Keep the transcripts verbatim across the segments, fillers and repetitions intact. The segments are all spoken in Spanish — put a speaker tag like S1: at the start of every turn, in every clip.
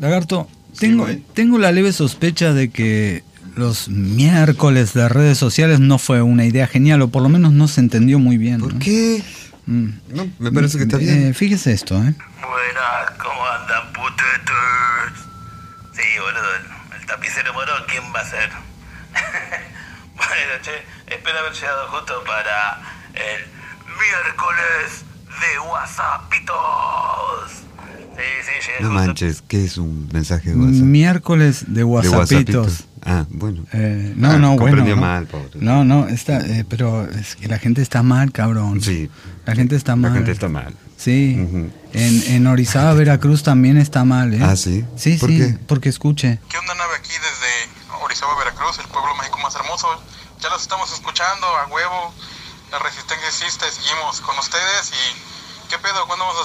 S1: Lagarto, tengo, sí, tengo la leve sospecha de que los miércoles de redes sociales no fue una idea genial, o por lo menos no se entendió muy bien.
S2: ¿Por
S1: ¿no?
S2: qué? Mm. No, me parece que está bien.
S1: Eh, fíjese esto, ¿eh?
S3: Buenas, ¿cómo andan, putetos? Sí, boludo, el, el tapicero morón, ¿quién va a ser? Bueno, che, espero haber llegado justo para el miércoles de WhatsAppitos. Sí, sí, llegué
S2: No
S3: justo.
S2: manches, ¿qué es un mensaje de WhatsApp?
S1: Miércoles de WhatsAppitos.
S2: De WhatsAppitos. Ah, bueno.
S1: Eh, no,
S2: ah,
S1: no,
S2: comprendió
S1: bueno.
S2: mal, pobre.
S1: No, no, está, eh, pero es que la gente está mal, cabrón.
S2: Sí.
S1: La gente está mal.
S2: La gente está mal.
S1: Sí.
S2: Uh-huh.
S1: En, en Orizaba, Veracruz también está mal, ¿eh?
S2: Ah, ¿sí?
S1: Sí,
S2: ¿Por
S1: sí,
S2: qué?
S1: porque escuche.
S4: ¿Qué onda, nave? Aquí desde Orizaba, Veracruz, el pueblo mágico más hermoso. Ya los estamos escuchando a huevo. La resistencia existe, seguimos con ustedes. ¿Y qué pedo? ¿Cuándo vamos a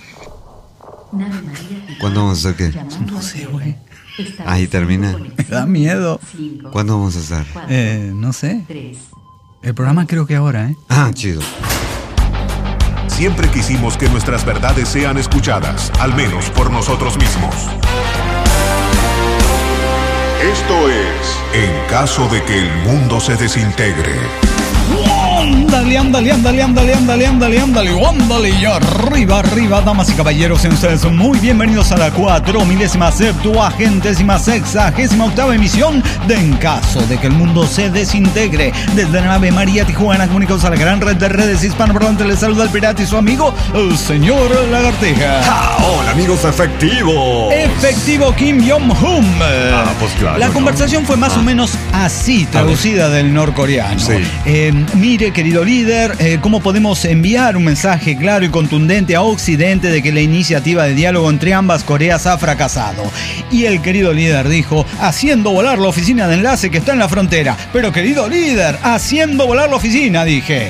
S4: cerrar?
S2: ¿Cuándo vamos a hacer qué?
S1: No sé, güey.
S2: Ahí termina.
S1: Me da miedo.
S2: ¿Cuándo vamos a hacer?
S1: Eh, no sé. El programa creo que ahora, ¿eh?
S2: Ah, chido.
S5: Siempre quisimos que nuestras verdades sean escuchadas, al menos por nosotros mismos. Esto es En caso de que el mundo se desintegre.
S1: Ándale, ándale, ándale, ándale, ándale, ándale, ándale, ándale, y arriba, arriba, damas y caballeros, sean ustedes muy bienvenidos a la cuatro milésima septuagentésima sexagésima octava emisión de En caso de que el mundo se desintegre. Desde la nave María Tijuana, comunicados a la gran red de redes hispanoparlantes, les saluda el pirata y su amigo, el señor Lagartija.
S2: Ah, hola, amigos efectivos.
S1: Efectivo Kim Jong-un.
S2: Ah, pues claro.
S1: La
S2: ¿no?
S1: conversación fue más
S2: ah.
S1: o menos así, traducida del norcoreano.
S2: Sí.
S1: Eh, mire, querido líder, eh, ¿cómo podemos enviar un mensaje claro y contundente a Occidente de que la iniciativa de diálogo entre ambas Coreas ha fracasado? Y el querido líder dijo, haciendo volar la oficina de enlace que está en la frontera. Pero querido líder, haciendo volar la oficina, dije.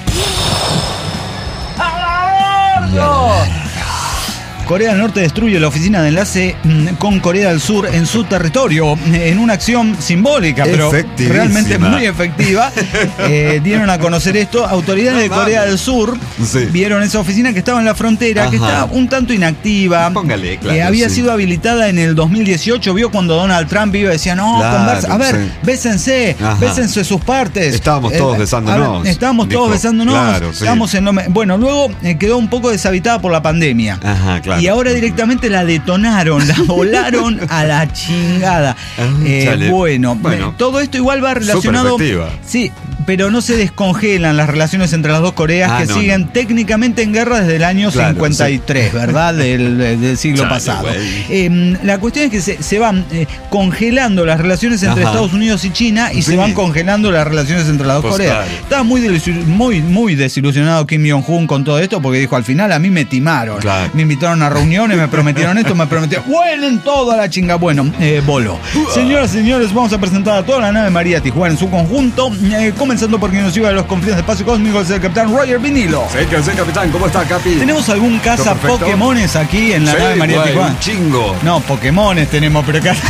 S1: Corea del Norte destruye la oficina de enlace con Corea del Sur en su territorio en una acción simbólica, pero realmente muy efectiva. Eh, dieron a conocer esto. Autoridades de Corea del Sur sí. vieron esa oficina que estaba en la frontera, Ajá. que estaba un tanto inactiva.
S2: Póngale, claro,
S1: eh, había
S2: sí.
S1: sido habilitada en el dos mil dieciocho. Vio cuando Donald Trump iba y decía, no,
S2: claro,
S1: conversa. A ver,
S2: sí.
S1: bésense, Ajá. bésense sus partes.
S2: Estábamos todos eh, besándonos.
S1: Ver, estábamos
S2: dijo,
S1: todos besándonos.
S2: Claro, sí.
S1: Estábamos en lo me- bueno, luego eh, quedó un poco deshabitada por la pandemia.
S2: Ajá, claro.
S1: Y ahora directamente la detonaron, la volaron a la chingada. Eh, bueno, bueno, todo esto igual va relacionado. Sí, pero no se descongelan las relaciones entre las dos Coreas ah, que no, siguen no. técnicamente en guerra desde el año claro, cincuenta y tres, sí. ¿verdad? Del, del siglo Chale, pasado. Eh, la cuestión es que se, se van eh, congelando las relaciones entre Ajá. Estados Unidos y China y sí. se van congelando las relaciones entre las dos pues Coreas. Claro. Estaba muy, desilu- muy, muy desilusionado Kim Jong-un con todo esto porque dijo, al final a mí me timaron. Claro. Me invitaron a reuniones, me prometieron esto, me prometieron, vuelen toda la chinga. Bueno, eh, voló. Señoras y señores, vamos a presentar a toda la nave María Tijuana en su conjunto, eh, comenzando por quien nos lleva a los confines del espacio cósmico, es el capitán Roger Vinilo.
S2: Sí, que sí, capitán, ¿cómo está, capi?
S1: ¿Tenemos algún caza Pokémones aquí en la
S2: sí,
S1: nave María
S2: güey,
S1: Tijuana?
S2: Un chingo.
S1: No, Pokémones tenemos, pero acá...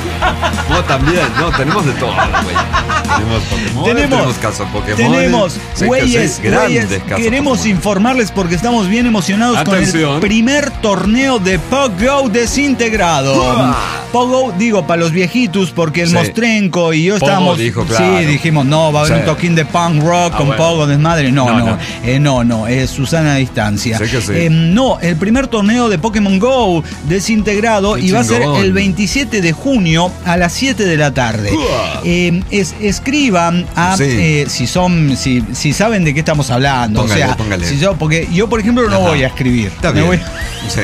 S2: No, también, no, tenemos de todo, güey. Tenemos Pokémon, tenemos, tenemos casos Pokémon.
S1: Tenemos, güeyes, güeyes, queremos Pokémon. informarles porque estamos bien emocionados Atención. con el primer torneo de Pogo desintegrado. Uh-huh. Pogo, digo, para los viejitos, porque el sí. Mostrenco y yo Pogo estábamos... Dijo, claro. Sí, dijimos, no, va a haber sí. un toquín de punk rock ah, con bueno. Pogo desmadre. No, no, no, no, eh, no, no es Susana a distancia.
S2: Sí que sí.
S1: Eh, no, el primer torneo de Pokémon Go desintegrado Qué y va chingón. a ser el veintisiete de junio a las siete de la tarde. Uh. Eh, es, escriban a sí. eh, si son, si, si saben de qué estamos hablando.
S2: Póngale,
S1: o sea,
S2: póngale.
S1: Si yo, porque yo, por ejemplo, no Ajá. voy a escribir.
S2: Está
S1: me
S2: bien.
S1: Voy...
S2: Sí.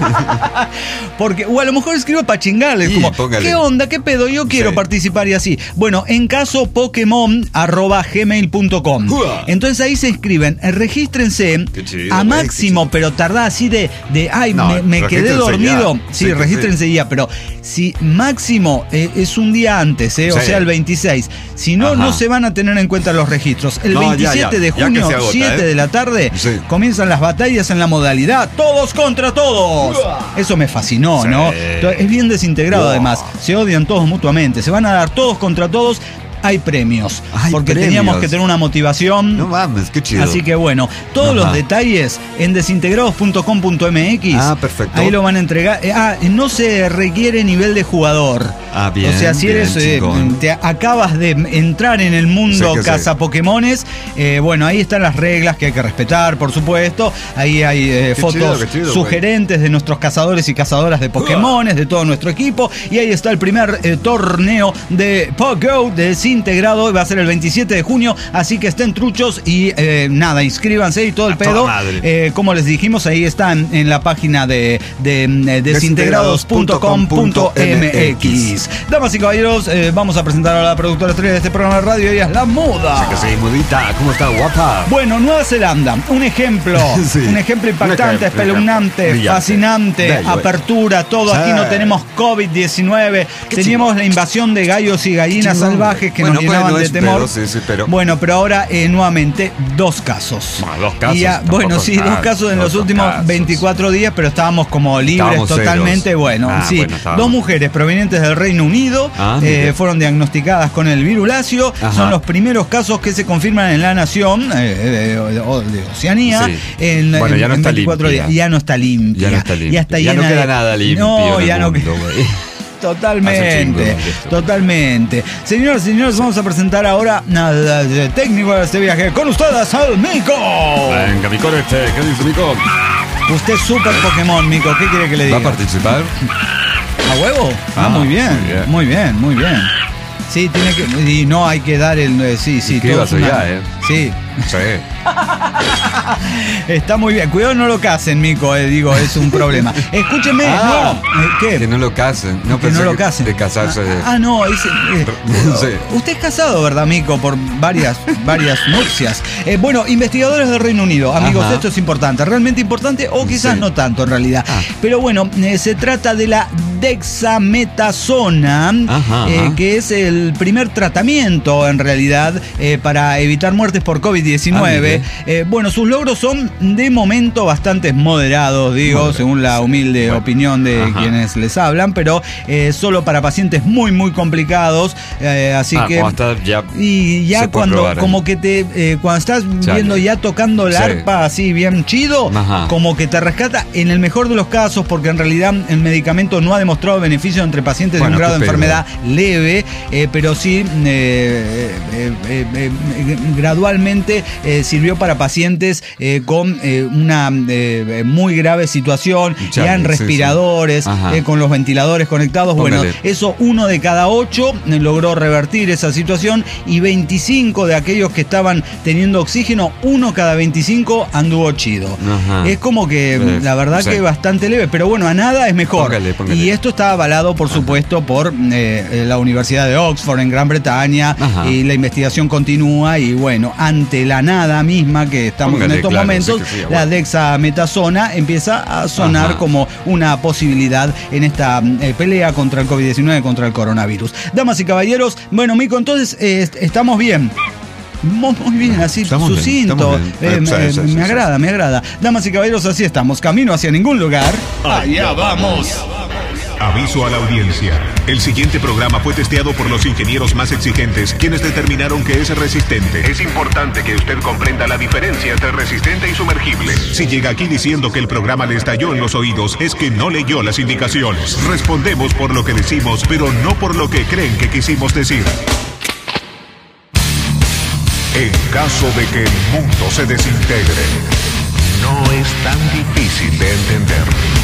S1: Porque, o a lo mejor escribo para chingarles, sí, como, póngale. ¿qué onda? ¿Qué pedo? Yo quiero sí. participar y así. Bueno, en caso Pokémon arroba gmail punto com. Uh. Entonces ahí se escriben, regístrense chido, a máximo, wey, pero tardá así de, de ay, no, me, me quedé dormido. Ya. Sí, sí regístrense sí. ya, pero si máximo eh, es un día antes, eh, sí. o sea, el veintiséis. Si no, Ajá. no se van a tener en cuenta los registros. El no, veintisiete ya, ya. de junio, agota, siete ¿eh? de la tarde, sí. comienzan las batallas en la modalidad todos contra todos. Uh. Eso me fascinó, sí. ¿no? Es bien desintegrado, wow. además. Se odian todos mutuamente. Se van a dar todos contra todos. hay premios.
S2: Hay
S1: porque
S2: premios.
S1: Teníamos que tener una motivación.
S2: No mames, qué chido.
S1: Así que bueno, todos Ajá. los detalles en desintegrados punto com punto m x.
S2: Ah, perfecto.
S1: Ahí lo van a entregar. Eh, ah, no se requiere nivel de jugador.
S2: Ah, bien.
S1: O sea, si
S2: bien,
S1: eres eh, te acabas de entrar en el mundo sí caza sí. Pokémones, eh, bueno, ahí están las reglas que hay que respetar, por supuesto. Ahí hay eh, fotos chido, chido, sugerentes güey. de nuestros cazadores y cazadoras de Pokémones, de todo nuestro equipo. Y ahí está el primer eh, torneo de Pogo desintegrado. Va a ser el veintisiete de junio, así que estén truchos y eh, nada, inscríbanse y todo el a pedo. Eh, como les dijimos, ahí están en la página de, de, de desintegrados punto com punto m x. Damas y caballeros, eh, vamos a presentar a la productora estrella de este programa de radio. Ella es la Muda.
S2: Sí, que sí, Mudita. ¿Cómo está, guapa?
S1: Bueno, Nueva Zelanda, un ejemplo, sí. un ejemplo impactante, un espeluznante, brillante. fascinante, Bello, apertura, todo. Sí. Aquí no tenemos covid diecinueve, teníamos chido. la invasión de gallos y gallinas Chingón. salvajes que bueno, nos llenaban bueno, de temor.
S2: Pedo, sí, sí, pero...
S1: Bueno, pero ahora eh, nuevamente dos casos.
S2: Bueno, dos casos.
S1: Ya, bueno, sí, dos casos en los últimos casos. veinticuatro días, pero estábamos como libres estábamos totalmente. Ceros. Bueno, ah, sí, bueno, dos mujeres provenientes del Reino Unido ah, eh, fueron diagnosticadas con el virulacio. Ajá. Son los primeros casos que se confirman en la nación eh, de, de Oceanía. Sí. En,
S2: bueno,
S1: en,
S2: ya no
S1: en
S2: está veinticuatro
S1: días. Ya no está limpia.
S2: Ya no está limpia.
S1: Ya, está
S2: ya no queda
S1: de...
S2: nada limpio.
S1: No, ya no
S2: queda.
S1: Totalmente, totalmente. Señores, señores, vamos a presentar ahora al técnico de este viaje. Con ustedes, al Mico.
S2: Venga, Mico, este, ¿qué dice Mico?
S1: Usted es super Pokémon, Mico. ¿Qué quiere que le diga?
S2: ¿Va a participar?
S1: ¿A huevo? Ah, ah muy, bien, muy bien, muy bien, muy bien. Sí, tiene que. Y no hay que dar el. Sí, sí,
S2: todo. Una, ya, ¿eh?
S1: Sí.
S2: Sí.
S1: Está muy bien. Cuidado, no lo casen, Mico. Eh, digo, es un problema. Escúcheme.
S2: Ah,
S1: no.
S2: ¿Qué? Que no lo casen. No
S1: que no lo casen.
S2: De casarse.
S1: Ah, ah no. Es, eh, sí. Usted es casado, ¿verdad, Mico? Por varias, varias nupcias. Eh, bueno, investigadores del Reino Unido. Amigos, Ajá. esto es importante. Realmente importante o quizás sí. no tanto en realidad. Ah. Pero bueno, eh, se trata de la dexametasona, ajá, eh, ajá. que es el primer tratamiento en realidad eh, para evitar muertes por covid diecinueve. Ah, eh, bueno, sus logros son de momento bastante moderados, digo, Moderado. según la humilde bueno. opinión de ajá. quienes les hablan, pero eh, solo para pacientes muy, muy complicados. Eh, así ah, que.
S2: Cuando estás ya
S1: y ya cuando, como que te. Eh, cuando estás Chale. viendo ya tocando la sí. arpa así bien chido, ajá. como que te rescata en el mejor de los casos, porque en realidad el medicamento no ha demostrado beneficio entre pacientes bueno, de un grado de enfermedad leve, eh, pero sí eh, eh, eh, eh, gradualmente eh, sirvió para pacientes eh, con eh, una eh, muy grave situación, Chale, ya en respiradores, sí, sí. Eh, con los ventiladores conectados. Póngale. Bueno, eso uno de cada ocho eh, logró revertir esa situación, y veinticinco de aquellos que estaban teniendo oxígeno, uno cada veinticinco anduvo chido. Ajá. Es como que eh, la verdad sí. que bastante leve, pero bueno, a nada es mejor. Póngale, póngale. Y esto está avalado, por supuesto, por eh, la Universidad de Oxford en Gran Bretaña. Ajá. Y la investigación continúa, y bueno, ante la nada misma que estamos Póngale, en estos claro, momentos, sí sí, la bueno. dexametasona empieza a sonar Ajá. como una posibilidad en esta eh, pelea contra el covid diecinueve, contra el coronavirus. Damas y caballeros, bueno, Mico, entonces eh, estamos bien. Muy bien, así, estamos sucinto. Bien, bien. Eh, me, sí, sí, me sí, agrada, sí. me agrada. Damas y caballeros, así estamos. Camino hacia ningún lugar.
S5: Allá vamos. Aviso a la audiencia. El siguiente programa fue testeado por los ingenieros más exigentes, quienes determinaron que es resistente. Es importante que usted comprenda la diferencia entre resistente y sumergible. Si llega aquí diciendo que el programa le estalló en los oídos, es que no leyó las indicaciones. Respondemos por lo que decimos, pero no por lo que creen que quisimos decir. En caso de que el mundo se desintegre, no es tan difícil de entender.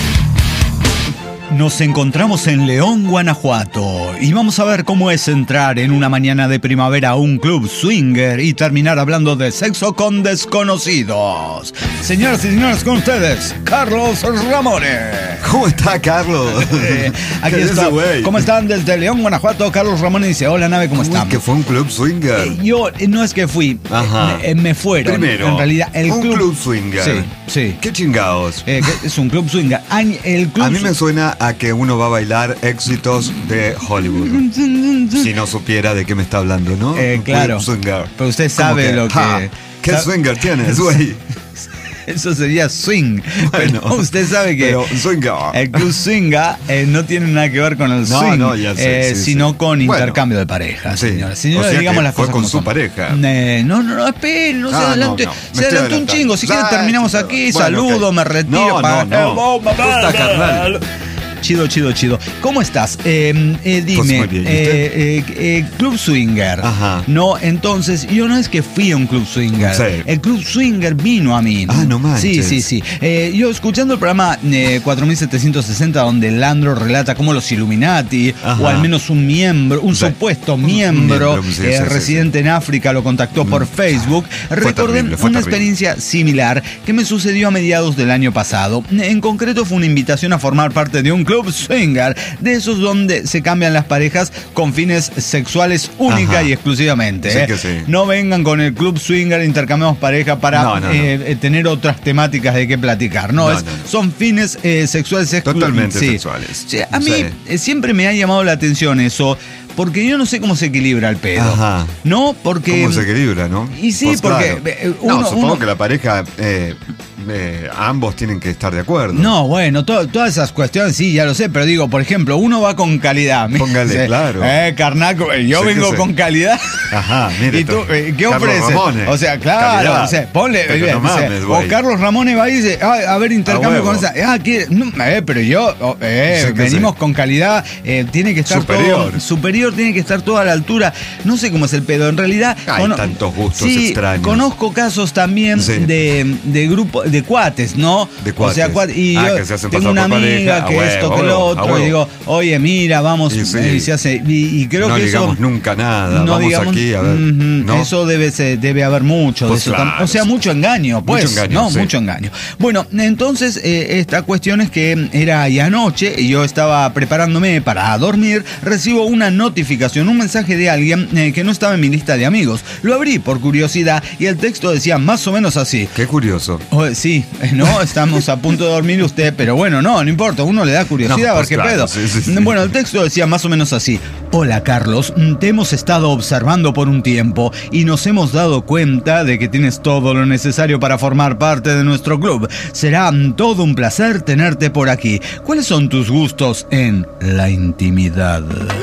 S1: Nos encontramos en León, Guanajuato, y vamos a ver cómo es entrar en una mañana de primavera a un club swinger y terminar hablando de sexo con desconocidos. Señoras y señores, con ustedes, Carlos Ramones.
S2: ¿Cómo está, Carlos?
S1: Eh, aquí está. ¿Cómo están? Desde León, Guanajuato, Carlos Ramones dice, hola, nave, ¿cómo están?
S2: que fue un club swinger.
S1: Eh, yo, eh, no es que fui,
S2: Ajá.
S1: Eh, me fueron.
S2: Primero,
S1: en realidad, el
S2: un
S1: club,
S2: club swinger.
S1: Sí, sí.
S2: ¿Qué chingados?
S1: Eh, es un club swinger. El club
S2: a mí me suena a que uno va a bailar éxitos de Hollywood. Si no supiera de qué me está hablando, ¿no?
S1: Eh, claro.
S2: Swinger.
S1: Pero usted sabe que, lo que...
S2: Ja, ¿qué sabe? Swinger tienes, güey?
S1: Eso sería swing. Bueno, pero usted sabe que el club swinga eh, no tiene nada que ver con el swing, no, no, ya sé, eh, sí, sino sí. con bueno, intercambio de pareja, sí. señora. Señora,
S2: o sea
S1: digamos
S2: que
S1: las
S2: fue
S1: cosas
S2: con
S1: como
S2: su
S1: son.
S2: pareja.
S1: Eh, no, no, no, espere, no ah, se adelante. No, no. Se adelantó un chingo. Si quiere terminamos aquí, bueno, saludo, okay. me retiro.
S2: No,
S1: para...
S2: no, no. Puta carnal.
S1: Chido, chido, chido. ¿Cómo estás? Eh, eh, dime, pues bien, eh, eh, eh, Club Swinger.
S2: Ajá.
S1: No, entonces, yo no es que fui a un Club Swinger.
S2: Sí.
S1: El Club Swinger vino a mí.
S2: Ah, no manches.
S1: Sí, sí, sí. Eh, yo escuchando el programa eh, cuatro mil setecientos sesenta, donde Landro relata cómo los Illuminati, Ajá. o al menos un miembro, un sí. supuesto miembro, miembro sí, eh, sí, residente sí. en África, lo contactó por Facebook, fue recordé terrible, una terrible. experiencia similar que me sucedió a mediados del año pasado. En concreto, fue una invitación a formar parte de un club Club Swinger, de esos donde se cambian las parejas con fines sexuales única Ajá. y exclusivamente.
S2: Sí
S1: ¿eh?
S2: que sí.
S1: No vengan con el Club Swinger, intercambiamos pareja para
S2: no, no,
S1: eh,
S2: no.
S1: Eh, tener otras temáticas de qué platicar. No,
S2: no,
S1: es,
S2: no, no.
S1: son fines eh, sexuales exclusivos.
S2: Totalmente
S1: sí.
S2: sexuales.
S1: Sí, a mí sí. eh, siempre me ha llamado la atención eso. Porque yo no sé cómo se equilibra el pedo.
S2: Ajá.
S1: No, porque...
S2: ¿Cómo se equilibra, no?
S1: Y sí, pues porque...
S2: Claro. Uno, no, supongo uno... que la pareja... Eh, eh, ambos tienen que estar de acuerdo.
S1: No, bueno, to, todas esas cuestiones sí, ya lo sé, pero digo, por ejemplo, uno va con calidad.
S2: Póngale,
S1: dice,
S2: claro.
S1: Eh, carnaco, yo sé vengo con calidad.
S2: Ajá, mire.
S1: ¿Y tú, eh, qué ofreces? O sea, claro, o sea, ponle...
S2: Pero no mames,
S1: dice, o Carlos Ramones va y dice, ah, a ver, intercambio con esa... Ah, ¿qué? No, eh, pero yo, oh, eh, venimos sí. con calidad, eh, tiene que estar
S2: superior.
S1: todo... Superior, tiene que estar todo a la altura. No sé cómo es el pedo. En realidad...
S2: Hay cono- tantos gustos
S1: sí,
S2: extraños.
S1: Conozco casos también sí. de, de grupos, de cuates, ¿no?
S2: De cuates.
S1: O sea, cuates, y
S2: ah,
S1: yo
S2: que se hacen
S1: tengo una amiga
S2: pareja,
S1: que
S2: huevo,
S1: esto, que
S2: huevo,
S1: lo otro, y digo, oye, mira, vamos,
S2: y, sí.
S1: y se hace, y, y creo
S2: no
S1: que
S2: digamos
S1: eso...
S2: nunca nada,
S1: no
S2: vamos
S1: digamos,
S2: aquí, a ver.
S1: Mm,
S2: ¿no?
S1: Eso debe, ser, debe haber mucho
S2: pues
S1: de eso.
S2: Claro,
S1: O sea, mucho engaño, pues.
S2: Mucho engaño,
S1: no,
S2: sí.
S1: mucho engaño. Bueno, entonces, eh, esta cuestión es que era ya anoche, y yo estaba preparándome para dormir, recibo una notificación, un mensaje de alguien eh, que no estaba en mi lista de amigos. Lo abrí por curiosidad y el texto decía más o menos así.
S2: Qué curioso.
S1: Oh, sí, no, estamos a punto de dormir usted, pero bueno, no, no importa, uno le da curiosidad no, pues a ver qué
S2: claro,
S1: pedo.
S2: Sí, sí, sí.
S1: Bueno, el texto decía más o menos así. Hola Carlos, te hemos estado observando por un tiempo y nos hemos dado cuenta de que tienes todo lo necesario para formar parte de nuestro club. Será todo un placer tenerte por aquí. ¿Cuáles son tus gustos en la intimidad?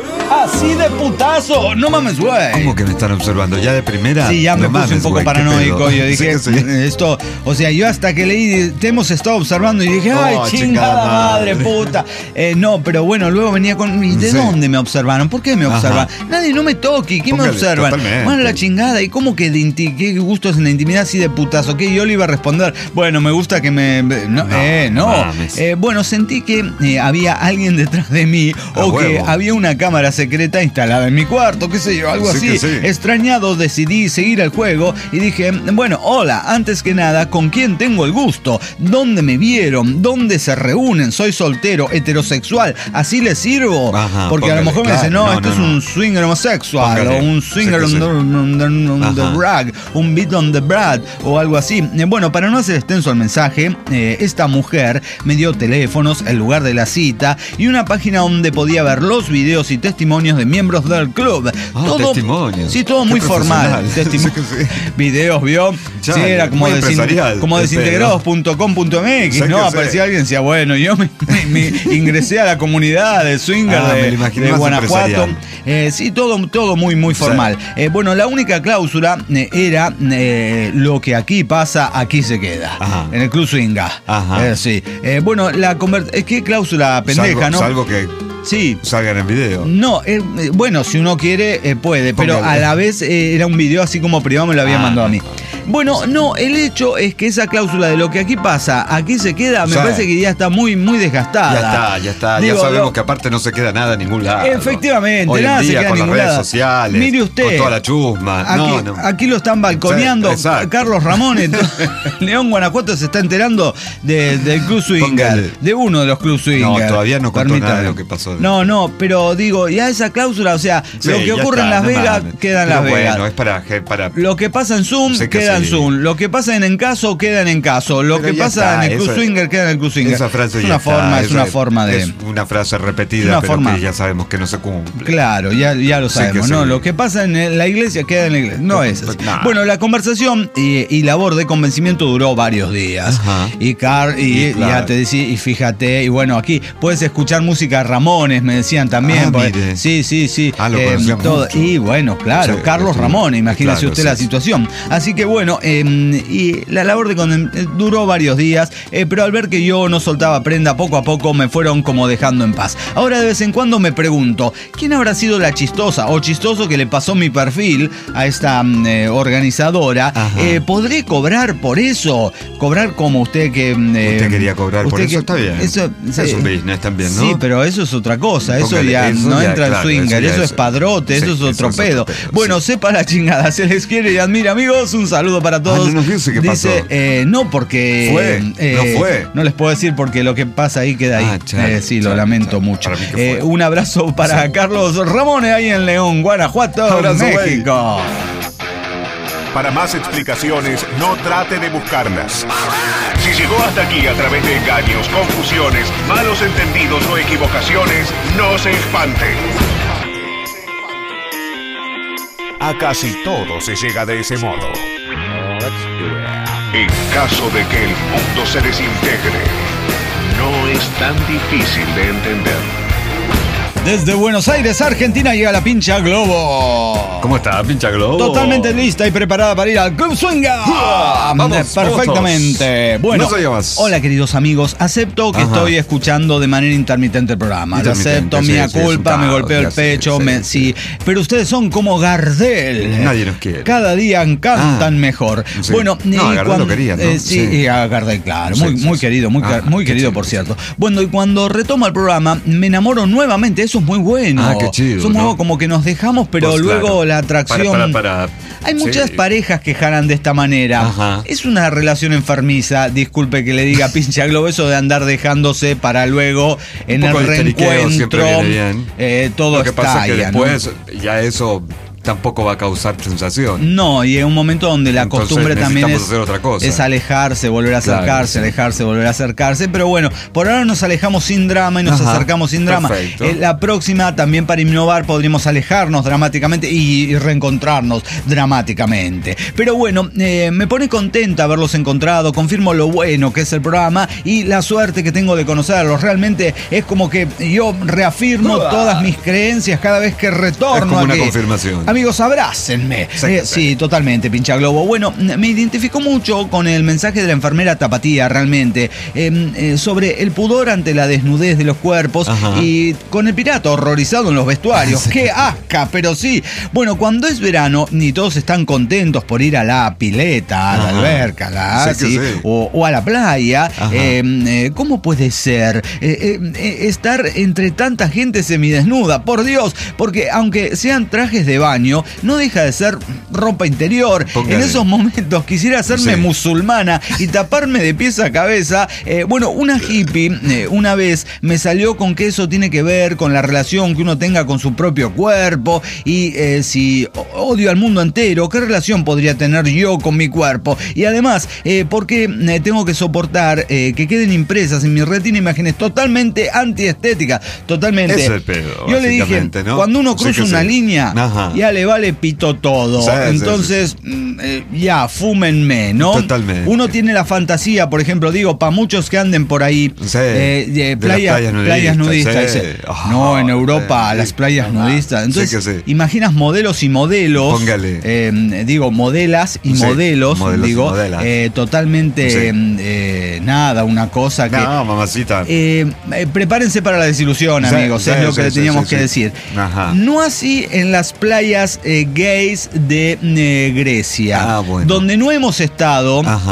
S1: Así de putazo, no mames, güey.
S2: ¿Cómo que me están observando? ¿Ya de primera?
S1: Sí, ya me
S2: no
S1: puse
S2: mames,
S1: un poco
S2: güey,
S1: paranoico. Yo dije,
S2: sí, sí.
S1: esto, o sea, yo hasta que leí, te hemos estado observando y dije, ay, oh, chingada, chingada madre, madre, puta. Eh, no, pero bueno, luego venía con, ¿y de sí. dónde me observaron? ¿Por qué me observan? Ajá. Nadie, no me toque, ¿quién Póngale, me observan?
S2: Totalmente.
S1: Bueno, la chingada, ¿y cómo que de inti- qué gustos en la intimidad así de putazo? ¿Qué? Yo le iba a responder, bueno, me gusta que me... No, no eh, no. Eh, bueno, sentí que eh, había alguien detrás de mí
S2: a
S1: o
S2: huevo.
S1: que había una cámara secreta instalada en mi cuarto, qué sé yo, algo
S2: sí
S1: así.
S2: Sí.
S1: Extrañado, decidí seguir el juego y dije, bueno, hola, antes que nada, ¿con quién tengo el gusto? ¿Dónde me vieron? ¿Dónde se reúnen? ¿Soy soltero, heterosexual? ¿Así les sirvo?
S2: Ajá,
S1: porque
S2: póngale,
S1: a lo mejor
S2: claro,
S1: me dicen, no,
S2: no,
S1: esto
S2: no,
S1: es
S2: no.
S1: un swinger homosexual
S2: Póngale,
S1: o un swinger
S2: sí,
S1: on, the, on, the, on the rag, un beat on the brad o algo así. Eh, bueno, para no hacer extenso el mensaje, eh, esta mujer me dio teléfonos, el lugar de la cita y una página donde podía ver los videos y testimonios de miembros del club.
S2: Ah,
S1: todo,
S2: testimonios.
S1: Sí, todo
S2: Qué
S1: muy formal. Testimonios.
S2: Sí, sí.
S1: Videos, vio.
S2: Chale,
S1: sí, era como, desin, como desintegrados punto com punto m x, ¿no? Aparecía alguien y decía, bueno, yo me, me, me ingresé a la comunidad de swinger ah, de, de Guanajuato. Eh, sí, todo, todo muy, muy formal. Sí. Eh, bueno, la única cláusula eh, era eh, lo que aquí pasa, aquí se queda.
S2: Ajá.
S1: En el Club Swinga.
S2: Ajá.
S1: Eh, sí. Eh, bueno, la conver- es que cláusula pendeja,
S2: salvo,
S1: ¿no?
S2: Salvo que
S1: sí.
S2: salgan en video.
S1: No, eh, bueno, si uno quiere, eh, puede, pero Póngale. a la vez eh, era un video así como privado, me lo había ah, mandado a mí. Bueno, no, el hecho es que esa cláusula de lo que aquí pasa, aquí se queda, me sí. parece que ya está muy, muy desgastada.
S2: Ya está, ya está. Digo, ya sabemos lo, que aparte no se queda nada en ningún lado.
S1: Efectivamente,
S2: hoy
S1: nada
S2: en día,
S1: se queda
S2: con
S1: en ningún
S2: las redes
S1: lado.
S2: sociales,
S1: mire usted,
S2: con toda la chusma.
S1: Aquí,
S2: no, no.
S1: aquí lo están balconeando. Sí, Carlos Ramones, León, Guanajuato se está enterando de, del Club Swinger, de uno de los Club Swinger.
S2: No, todavía no contó Permítame. nada de lo que pasó.
S1: No, no, pero digo, ya esa cláusula, o sea, sí, lo que ocurre está, en Las no Vegas mames. queda en Las Vegas.
S2: Bueno, es para, para
S1: lo que pasa en Zoom queda en Zoom. Lo que pasa en En Caso, quedan en Caso. Lo pero que pasa está, en el Club Swinger, queda en el Club Swinger.
S2: Esa frase
S1: es una forma,
S2: está,
S1: es una forma de...
S2: Es una frase repetida, una pero forma, que ya sabemos que no se cumple.
S1: Claro, ya, ya lo sabemos, sí ¿no? Sí. Lo que pasa en la iglesia, queda en la iglesia. No, no es así. No. Bueno, la conversación y, y labor de convencimiento duró varios días. Ajá. Y, Car, y, y claro. ya te decía, y fíjate, y bueno, aquí puedes escuchar música Ramones, me decían también.
S2: Ah,
S1: porque, sí, sí, sí.
S2: Ah, lo eh, todo,
S1: y bueno, claro, sí, Carlos sí, Ramones, imagínese claro, usted sí, la situación. Así que bueno, eh, y la labor de con, eh, duró varios días, eh, pero al ver que yo no soltaba prenda, poco a poco me fueron como dejando en paz. Ahora de vez en cuando me pregunto, ¿quién habrá sido la chistosa o chistoso que le pasó mi perfil a esta eh, organizadora? Eh, ¿Podré cobrar por eso? ¿Cobrar como usted que... Eh,
S2: usted quería cobrar por eso, que, está bien. Eso sí, es un business también, ¿no?
S1: Sí, pero eso es otra cosa, eso Póngale, ya eso no ya, entra claro, en swinger, eso, eso es padrote, sí, eso es otro eso pedo. Es pedo. Bueno, sí. Sepa la chingada, se les quiere y admira, amigos, un saludo para todos.
S2: Ah, no, no, fíjese qué
S1: Dice,
S2: pasó.
S1: Eh, no porque...
S2: Fue,
S1: eh,
S2: no fue.
S1: No les puedo decir porque lo que pasa ahí queda ahí. Ah, chale, eh, sí, chale, lo lamento chale, mucho. Eh, un abrazo para sí. Carlos Ramones ahí en León, Guanajuato, abrazo, México.
S5: Wey. Para más explicaciones, no trate de buscarlas. Si llegó hasta aquí a través de engaños, confusiones, malos entendidos o equivocaciones, no se espante. A casi todo se llega de ese modo. En caso de que el mundo se desintegre, no es tan difícil de entender.
S1: Desde Buenos Aires, Argentina, llega la Pincha Globo.
S2: ¿Cómo está, Pincha Globo?
S1: Totalmente lista y preparada para ir al Club Swinger.
S2: ¡Ah! Vamos,
S1: perfectamente.
S2: Vamos.
S1: Bueno,
S2: no
S1: hola queridos amigos. Acepto que Ajá. estoy escuchando de manera intermitente el programa. Intermitente, acepto, sí, mía sí, culpa, me golpeo el pecho, sí, me, sí. sí. Pero ustedes son como Gardel.
S2: Nadie nos quiere.
S1: Cada día cantan ah. mejor.
S2: Sí.
S1: Bueno,
S2: no, a Gardel
S1: cuando,
S2: lo quería, ¿no?
S1: Eh, sí, sí, a Gardel, claro. Muy, sí, muy sí, querido, muy, ah, muy querido, chido, por cierto. Chido. Bueno, y cuando retomo el programa, me enamoro nuevamente. Eso es muy bueno.
S2: Ah, qué chido,
S1: Somos
S2: ¿no?
S1: como que nos dejamos, pero pues luego claro. la atracción...
S2: Para, para, para.
S1: Hay muchas sí. parejas que jalan de esta manera.
S2: Ajá.
S1: Es una relación enfermiza, disculpe que le diga Pincha Globo, eso de andar dejándose para luego en el reencuentro. Eh, todo
S2: Lo que
S1: está
S2: pasa es que
S1: ya,
S2: después
S1: ¿no?
S2: ya eso... tampoco va a causar sensación.
S1: No, y en un momento donde la
S2: Entonces,
S1: costumbre también es,
S2: hacer otra cosa.
S1: es alejarse, volver a acercarse, claro, sí. alejarse, volver a acercarse. Pero bueno, por ahora nos alejamos sin drama y nos Ajá, acercamos sin drama. Eh, la próxima, también para innovar, podríamos alejarnos dramáticamente y, y reencontrarnos dramáticamente. Pero bueno, eh, me pone contenta haberlos encontrado, confirmo lo bueno que es el programa y la suerte que tengo de conocerlos. Realmente es como que yo reafirmo uh, todas mis creencias cada vez que retorno.
S2: Es como
S1: a
S2: una
S1: que,
S2: confirmación.
S1: Amigos, abrácenme. Sí, eh, sí, sí, totalmente, Pincha Globo. Bueno, me identificó mucho con el mensaje de la enfermera Tapatía, realmente, eh, eh, sobre el pudor ante la desnudez de los cuerpos. Ajá. Y con el pirata horrorizado en los vestuarios. Sí. ¡Qué asca! Pero sí. Bueno, cuando es verano, ni todos están contentos por ir a la pileta, a la Ajá. alberca, a la, sí, sí, sí. O, o a la playa. Eh, eh, ¿Cómo puede ser eh, eh, estar entre tanta gente semidesnuda? Por Dios, porque aunque sean trajes de baño, no deja de ser ropa interior. Póngale. En esos momentos quisiera hacerme sí. musulmana y taparme de pies a cabeza. Eh, bueno, una hippie eh, una vez me salió con que eso tiene que ver con la relación que uno tenga con su propio cuerpo y eh, si odio al mundo entero, ¿qué relación podría tener yo con mi cuerpo? Y además, eh, ¿por qué eh, tengo que soportar eh, que queden impresas en mi retina imágenes totalmente antiestéticas? Totalmente.
S2: Es el pedo,
S1: yo le dije, ¿no? Cuando uno cruza sí una sí. línea, Ajá. ya le vale pito todo. Sí, Entonces, sí, sí. Eh, ya, fúmenme, ¿no?
S2: Totalmente.
S1: Uno tiene la fantasía, por ejemplo, digo, para muchos que anden por ahí,
S2: sí,
S1: eh, de playa,
S2: playas nudistas.
S1: Playas nudistas
S2: Sí.
S1: Dice, oh, no, en Europa, sí, las playas sí. nudistas. Entonces, sí sí. imaginas modelos y modelos.
S2: Póngale.
S1: Eh, digo, modelas y sí, modelos, modelos digo, y eh, totalmente, sí. eh, nada, una cosa que...
S2: No, mamacita.
S1: Eh, eh, prepárense para la desilusión, sí, amigos, sí, es lo sí, que sí, teníamos sí, que sí. decir.
S2: Ajá.
S1: No así en las playas eh, gays de eh, Grecia,
S2: ah, bueno.
S1: donde no hemos estado.
S2: Ajá.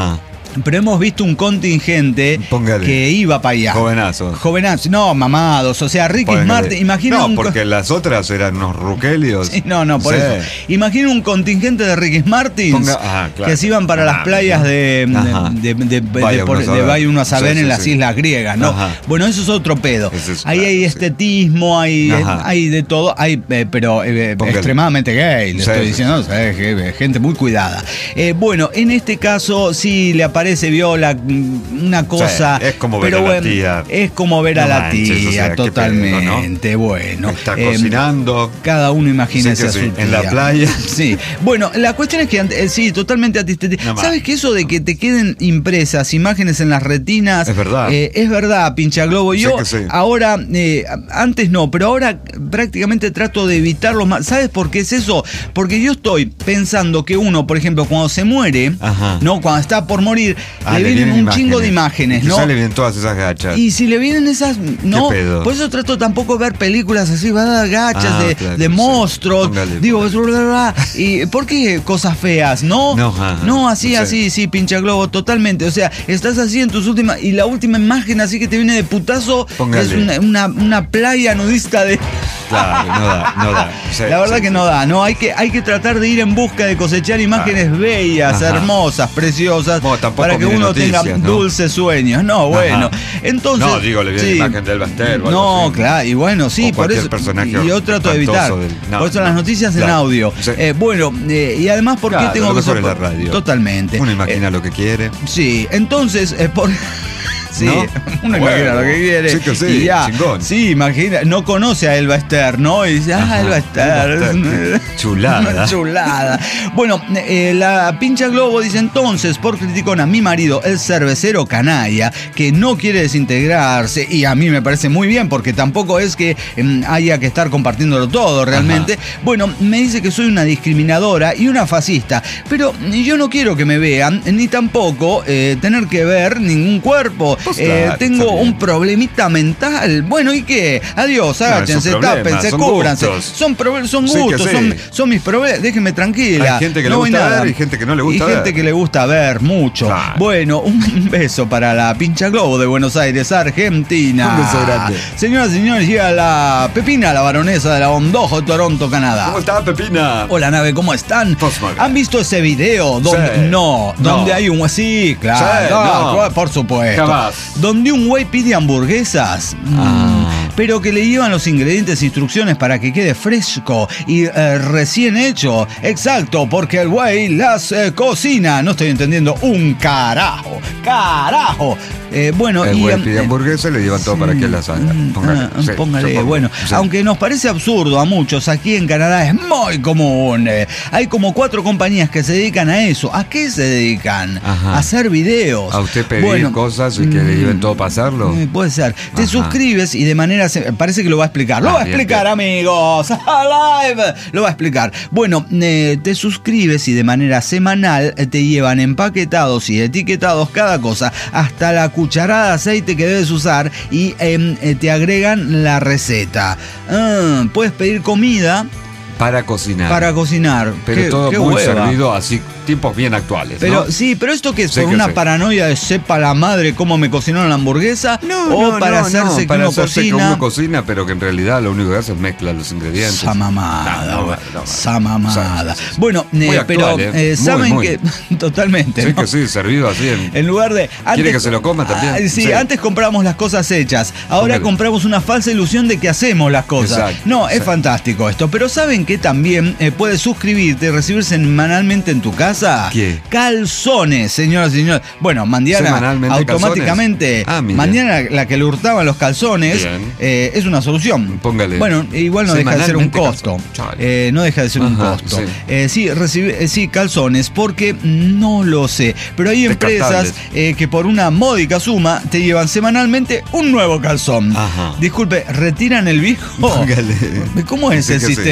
S1: pero hemos visto un contingente Póngale. que iba para allá.
S2: Jovenazos.
S1: Jovenazos, no, mamados. O sea, Ricky Martin, imagina
S2: No,
S1: un
S2: porque las otras eran unos ruquelios.
S1: Sí, no, no, por sí. eso. Imagina un contingente de Ricky Martins Ponga... ah, claro. que se iban para ah, las playas de, de, de, de, de, de, por, de Bahía Uno a Saber sí, sí, en las sí. Islas Griegas, ¿no? Ajá. Bueno, eso es otro pedo. Es, es, ahí claro, hay sí. estetismo, hay, hay de todo, hay, eh, pero eh, extremadamente gay, le sí, estoy sí, diciendo, sí. ¿sabes? Gente muy cuidada. Eh, bueno, en este caso sí le aparece Viola una cosa.
S2: Sí, es como ver pero a bueno, la tía.
S1: Es como ver no a la manches, tía, o sea, totalmente. Pedo, ¿no? Bueno.
S2: Está eh, cocinando.
S1: Cada uno imagínese a su
S2: sí,
S1: tía.
S2: En la playa.
S1: Sí. Bueno, la cuestión es que eh, sí, totalmente antiestética. No ¿Sabes que eso de que te queden impresas imágenes en las retinas?
S2: Es verdad.
S1: Eh, es verdad, pincha globo. Yo sí. ahora, eh, antes no, pero ahora prácticamente trato de evitarlo más. ¿Sabes por qué es eso? Porque yo estoy pensando que uno, por ejemplo, cuando se muere, Ajá. no, cuando está por morir, ah, le, le vienen, vienen un imágenes. chingo de imágenes, ¿no?
S2: Le vienen todas esas gachas.
S1: Y si le vienen esas, no. ¿Qué pedo? Por eso trato tampoco de ver películas así, va gachas ah, de, claro, de sí. monstruos. Póngale, digo, bla, bla, bla. ¿Y por qué cosas feas? No, no, ajá, no así, sí. así, sí, pincha globo, totalmente. O sea, estás así en tus últimas, y la última imagen así que te viene de putazo Póngale. es una, una, una playa nudista de.
S2: Claro, no da, no da. Sí,
S1: la verdad
S2: sí,
S1: que
S2: sí.
S1: no da, no, hay que, hay que tratar de ir en busca de cosechar imágenes ah. bellas, Ajá. hermosas, preciosas, bueno, para que uno noticias, tenga ¿no? dulces sueños. No, bueno, Ajá. entonces.
S2: No, digo, le viene sí. la imagen del Baster.
S1: No, así. claro, y bueno, sí, por eso.
S2: Personaje
S1: y yo trato de evitar. Del, no, por eso no, las noticias claro. en audio. Sí. Eh, bueno, eh, y además, ¿por qué claro, tengo que
S2: ser la radio?
S1: Totalmente.
S2: Uno imagina eh, lo que quiere.
S1: Sí, entonces, eh, por. Sí,
S2: ¿no?
S1: uno bueno, imagina lo que quiere.
S2: Sí, que sí,
S1: y ya,
S2: chingón.
S1: Sí, imagina, no conoce a Elba Ester, ¿no? Y dice, ah, Elba Ester.
S2: Chulada.
S1: Chulada. Bueno, eh, la pincha globo dice entonces, por criticón a mi marido, el cervecero canalla, que no quiere desintegrarse, y a mí me parece muy bien, porque tampoco es que eh, haya que estar compartiéndolo todo realmente. Ajá. Bueno, me dice que soy una discriminadora y una fascista, pero yo no quiero que me vean, ni tampoco eh, tener que ver ningún cuerpo. Pues eh, claro, tengo un problemita mental. Bueno, ¿y qué? Adiós, agáchense, no, tápense, cúbranse. Son, pro, son gustos, sí sí. Son, son mis problemas. Déjenme tranquila.
S2: Hay gente que no le gusta ver y gente que no le gusta
S1: ver. Y gente
S2: ver.
S1: que le gusta ver mucho. Claro. Bueno, un beso para la pincha globo de Buenos Aires, Argentina.
S2: Un beso grande.
S1: Señoras y señores, llega la Pepina, la baronesa de la Bondojo, Toronto, Canadá.
S2: ¿Cómo está, Pepina?
S1: Hola, nave, ¿cómo están? ¿Han visto ese video? Donde, sí. No, donde no. hay un... Sí, claro. Sí, no, no. Por supuesto. Jamás. Donde un güey pide hamburguesas, ah. mmm, pero que le llevan los ingredientes e instrucciones para que quede fresco y eh, recién hecho. Exacto, porque el güey las eh, cocina. No estoy entendiendo un carajo. ¡Carajo! Eh, bueno,
S2: el
S1: y
S2: güey pide hamburguesas y le llevan todo sí, para que las haga. Póngale.
S1: Ah, sí, póngale. Bueno, sí. Aunque nos parece absurdo a muchos, aquí en Canadá es muy común. Eh, hay como cuatro compañías que se dedican a eso. ¿A qué se dedican? Ajá. A hacer videos.
S2: ¿A usted pedir bueno, cosas y que le lleven todo para hacerlo?
S1: Puede ser. Te Ajá. suscribes y de manera... Parece que lo va a explicar. Lo ah, va a explicar, bien, bien. amigos. Live. Lo va a explicar. Bueno, eh, te suscribes y de manera semanal te llevan empaquetados y etiquetados cada cosa. Hasta la cucharada de aceite que debes usar y eh, te agregan la receta. Ah, puedes pedir comida.
S2: Para cocinar.
S1: Para cocinar.
S2: Pero
S1: qué,
S2: todo
S1: qué
S2: muy
S1: hueva.
S2: servido así, tiempos bien actuales,
S1: pero,
S2: ¿no?
S1: Sí, pero esto que es
S2: sí
S1: por
S2: que
S1: una
S2: sí.
S1: paranoia de sepa la madre cómo me cocinaron la hamburguesa,
S2: no,
S1: o
S2: no,
S1: para
S2: no,
S1: hacerse
S2: no,
S1: que
S2: para
S1: uno
S2: hacerse
S1: cocina.
S2: que uno cocina, pero que en realidad lo único que hace es mezclar los ingredientes.
S1: Esa mamada,
S2: no, no, no, no,
S1: esa mamada.
S2: Sí, sí, sí.
S1: Bueno, eh,
S2: actual,
S1: pero
S2: eh.
S1: Eh, saben
S2: muy,
S1: que totalmente.
S2: Sí,
S1: ¿no?
S2: que sí, servido así. En,
S1: en lugar de antes,
S2: ¿quiere que se lo coma también?
S1: Ah, sí,
S2: sí,
S1: antes compramos las cosas hechas. Ahora Póngale. compramos una falsa ilusión de que hacemos las cosas.
S2: Exacto,
S1: no, es
S2: exacto.
S1: fantástico esto. Pero saben que también eh, puedes suscribirte y recibir semanalmente en tu casa.
S2: ¿Qué?
S1: Calzones, señoras y señores. Bueno, Mandiana automáticamente. Ah, Mandiana, la que le hurtaban los calzones, eh, es una solución.
S2: Póngale.
S1: Bueno, igual no deja de ser un costo. Eh, no deja de ser Ajá, un costo. Sí, eh, sí, recibe, eh, sí, calzones, porque no lo sé. Pero hay empresas eh, que por una módica suma te llevan semanalmente un nuevo calzón.
S2: Ajá.
S1: Disculpe, ¿retiran el viejo?
S2: Póngale.
S1: ¿Cómo es sí, el sistema? Sí.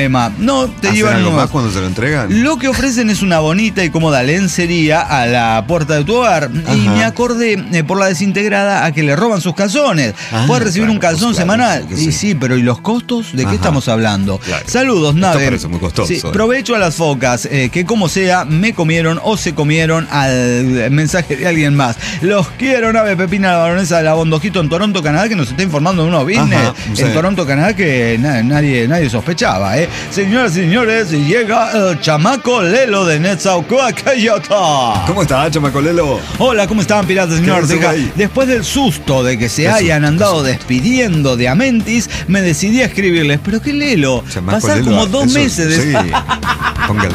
S1: No, te llevan
S2: algo
S1: nuevas.
S2: más cuando se lo entregan?
S1: Lo que ofrecen es una bonita y cómoda lencería a la puerta de tu hogar. Ajá. Y me acordé eh, por la desintegrada a que le roban sus calzones. Ah, puedes recibir claro, un calzón pues, claro, semanal. Sí, sí. Y sí, pero ¿y los costos? ¿De Ajá. qué estamos hablando? Claro. Saludos, Nave.
S2: Esto parece muy costoso. Sí,
S1: provecho a las focas, eh, que como sea, me comieron o se comieron al mensaje de alguien más. Los quiero, Nave Pepina, la baronesa de la Bondojito en Toronto, Canadá, que nos está informando de unos business Ajá, sí. en Toronto, Canadá, que na- nadie, nadie sospechaba, ¿eh? Señoras y señores, llega el chamaco Lelo de Nezahualcóyotl.
S2: ¿Cómo está, chamaco Lelo?
S1: Hola, ¿cómo están, piratas, señor? Deja, después del susto de que se ¿Qué hayan susto? andado despidiendo de Amentis, me decidí a escribirles. ¿Pero qué Lelo? Pasar como dos eso, meses de...
S2: Sí. Póngale.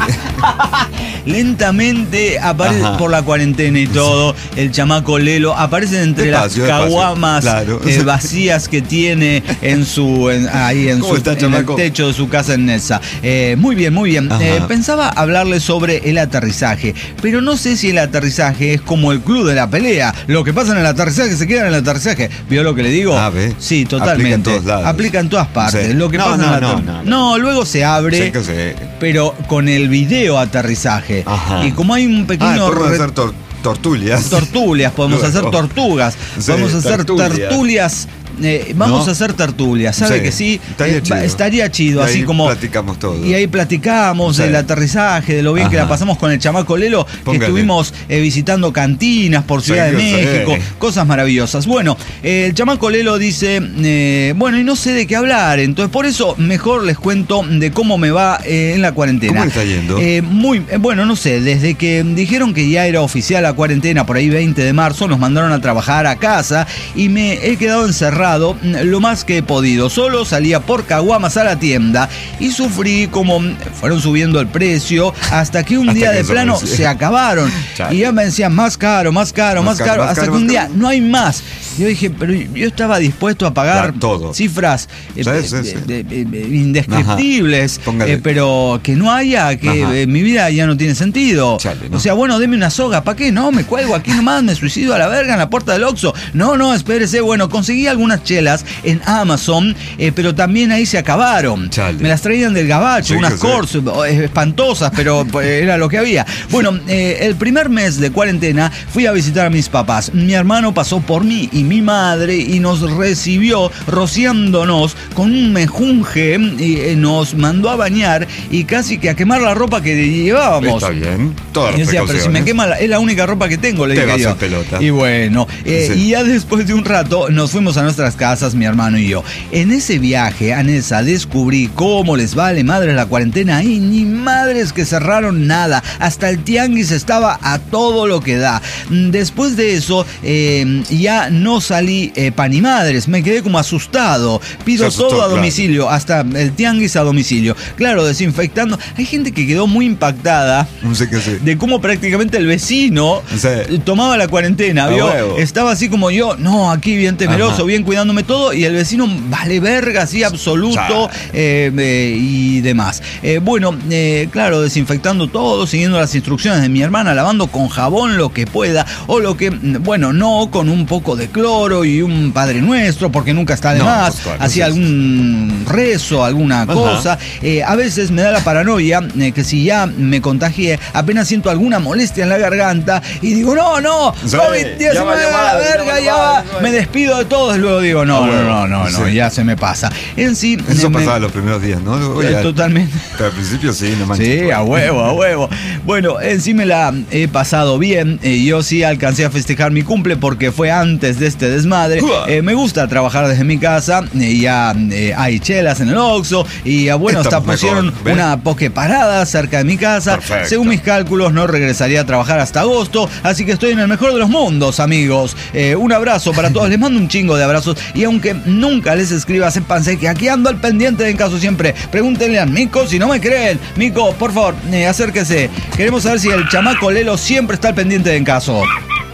S1: Lentamente aparece Ajá. por la cuarentena y todo, el chamaco Lelo aparece entre despacio, las caguamas claro. eh, vacías que tiene en su en, ahí en, su, está, en el techo de su casa en Nesa. Eh, muy bien, muy bien. Eh, pensaba hablarles sobre el aterrizaje, pero no sé si el aterrizaje es como el club de la pelea. Lo que pasa en el aterrizaje se queda en el aterrizaje. ¿Vio lo que le digo?
S2: Ah, ¿ve?
S1: Sí, totalmente. Aplica en todos lados. Aplica en todas partes. Sí. Lo que
S2: no,
S1: pasa
S2: no,
S1: en el
S2: no,
S1: ater...
S2: no, no.
S1: no, luego se abre,
S2: sí, sí.
S1: pero con el video aterrizaje.
S2: Ajá.
S1: Y como hay un pequeño...
S2: Ah, podemos hacer tor- tortulias.
S1: Tortulias, podemos Luego. hacer tortugas, sí, podemos hacer tertulias. tertulias Eh, vamos ¿No? a hacer tertulias, ¿sabe sí, que sí?
S2: Estaría, eh, chido.
S1: estaría chido,
S2: y
S1: así
S2: ahí
S1: como.
S2: platicamos todo.
S1: Y ahí platicamos sí. del aterrizaje, de lo bien Ajá. que la pasamos con el chamaco Lelo, Póngale. que estuvimos eh, visitando cantinas por Ciudad sí, de México, sí. cosas maravillosas. Bueno, eh, el chamaco Lelo dice, eh, bueno, y no sé de qué hablar, entonces por eso mejor les cuento de cómo me va eh, en la cuarentena.
S2: ¿Cómo está yendo?
S1: Eh, muy, eh, bueno, no sé, desde que dijeron que ya era oficial la cuarentena, por ahí veinte de marzo, nos mandaron a trabajar a casa y me he quedado encerrado lo más que he podido. Solo salía por caguamas a la tienda y sufrí como fueron subiendo el precio hasta que un hasta día que de plano precio. se acabaron. Chale. Y ya me decían más caro, más caro, más, más caro, caro, hasta caro, que un día caro. no hay más. Yo dije, pero yo estaba dispuesto a pagar todo. cifras eh, sí, sí. Eh, eh, eh, indescriptibles, eh, pero que no haya, que eh, mi vida ya no tiene sentido. Chale, ¿no? O sea, bueno, deme una soga, ¿para qué? No, me cuelgo aquí nomás, me suicido a la verga en la puerta del Oxxo. No, no, espérese, bueno, conseguí algunas chelas en Amazon, eh, pero también ahí se acabaron. Chale. Me las traían del gabacho, sí, unas Cors espantosas, pero era lo que había. Bueno, eh, el primer mes de cuarentena fui a visitar a mis papás. Mi hermano pasó por mí y mi madre y nos recibió rociándonos con un mejunje y eh, nos mandó a bañar y casi que a quemar la ropa que llevábamos.
S2: Está bien. Todas las
S1: y decía, pero si me quema la, es la única ropa que tengo, le
S2: Te
S1: dije
S2: vas
S1: yo.
S2: en pelota.
S1: Y bueno, eh, sí. y ya después de un rato nos fuimos a nuestras casas, mi hermano y yo. En ese viaje a Nesa descubrí cómo les vale madre la cuarentena y ni madres que cerraron nada. Hasta el tianguis estaba a todo lo que da. Después de eso, eh, ya no salí eh, pa' ni madres. Me quedé como asustado. Pido asustó, todo a domicilio, claro. hasta el tianguis a domicilio. Claro, desinfectando. Hay gente que quedó muy impactada
S2: no sé qué sé.
S1: de cómo prácticamente el vecino sí. tomaba la cuarentena. ¿Vio? Huevo. Estaba así como yo, no, aquí bien temeroso, Ajá. bien cuidándome todo, y el vecino vale verga, así absoluto eh, eh, y demás. Eh, bueno, eh, claro, desinfectando todo, siguiendo las instrucciones de mi hermana, lavando con jabón lo que pueda, o lo que, bueno, no con un poco de cloro y un Padre Nuestro, porque nunca está de no, más, pues, claro, hacía algún rezo, alguna Ajá. cosa. Eh, a veces me da la paranoia eh, que si ya me contagié, apenas siento alguna molestia en la garganta y digo, no, no, COVID diecinueve, la verga, ya va, me despido de todos, luego digo, no, no, no, no, no, sí. ya se me pasa. En sí,
S2: eso
S1: me,
S2: pasaba los primeros días, ¿no?
S1: Oye, totalmente.
S2: Pero al principio sí, no manches.
S1: Sí, a huevo, a huevo. Bueno, en sí me la he pasado bien. Eh, yo sí alcancé a festejar mi cumple porque fue antes de este desmadre. Eh, me gusta trabajar desde mi casa. Eh, ya eh, hay chelas en el Oxxo. Y ah, bueno, hasta pusieron mejor, una pokeparada cerca de mi casa. Perfecto. Según mis cálculos, no regresaría a trabajar hasta agosto. Así que estoy en el mejor de los mundos, amigos. Eh, un abrazo para todos. Les mando un chingo de abrazos. Y aunque nunca les escriba, sépanse que aquí ando al pendiente de En Caso Siempre. Pregúntenle a Mico si no me creen. Mico, por favor, eh, acérquese. Queremos saber si el chamaco Lelo siempre está al pendiente de En Caso.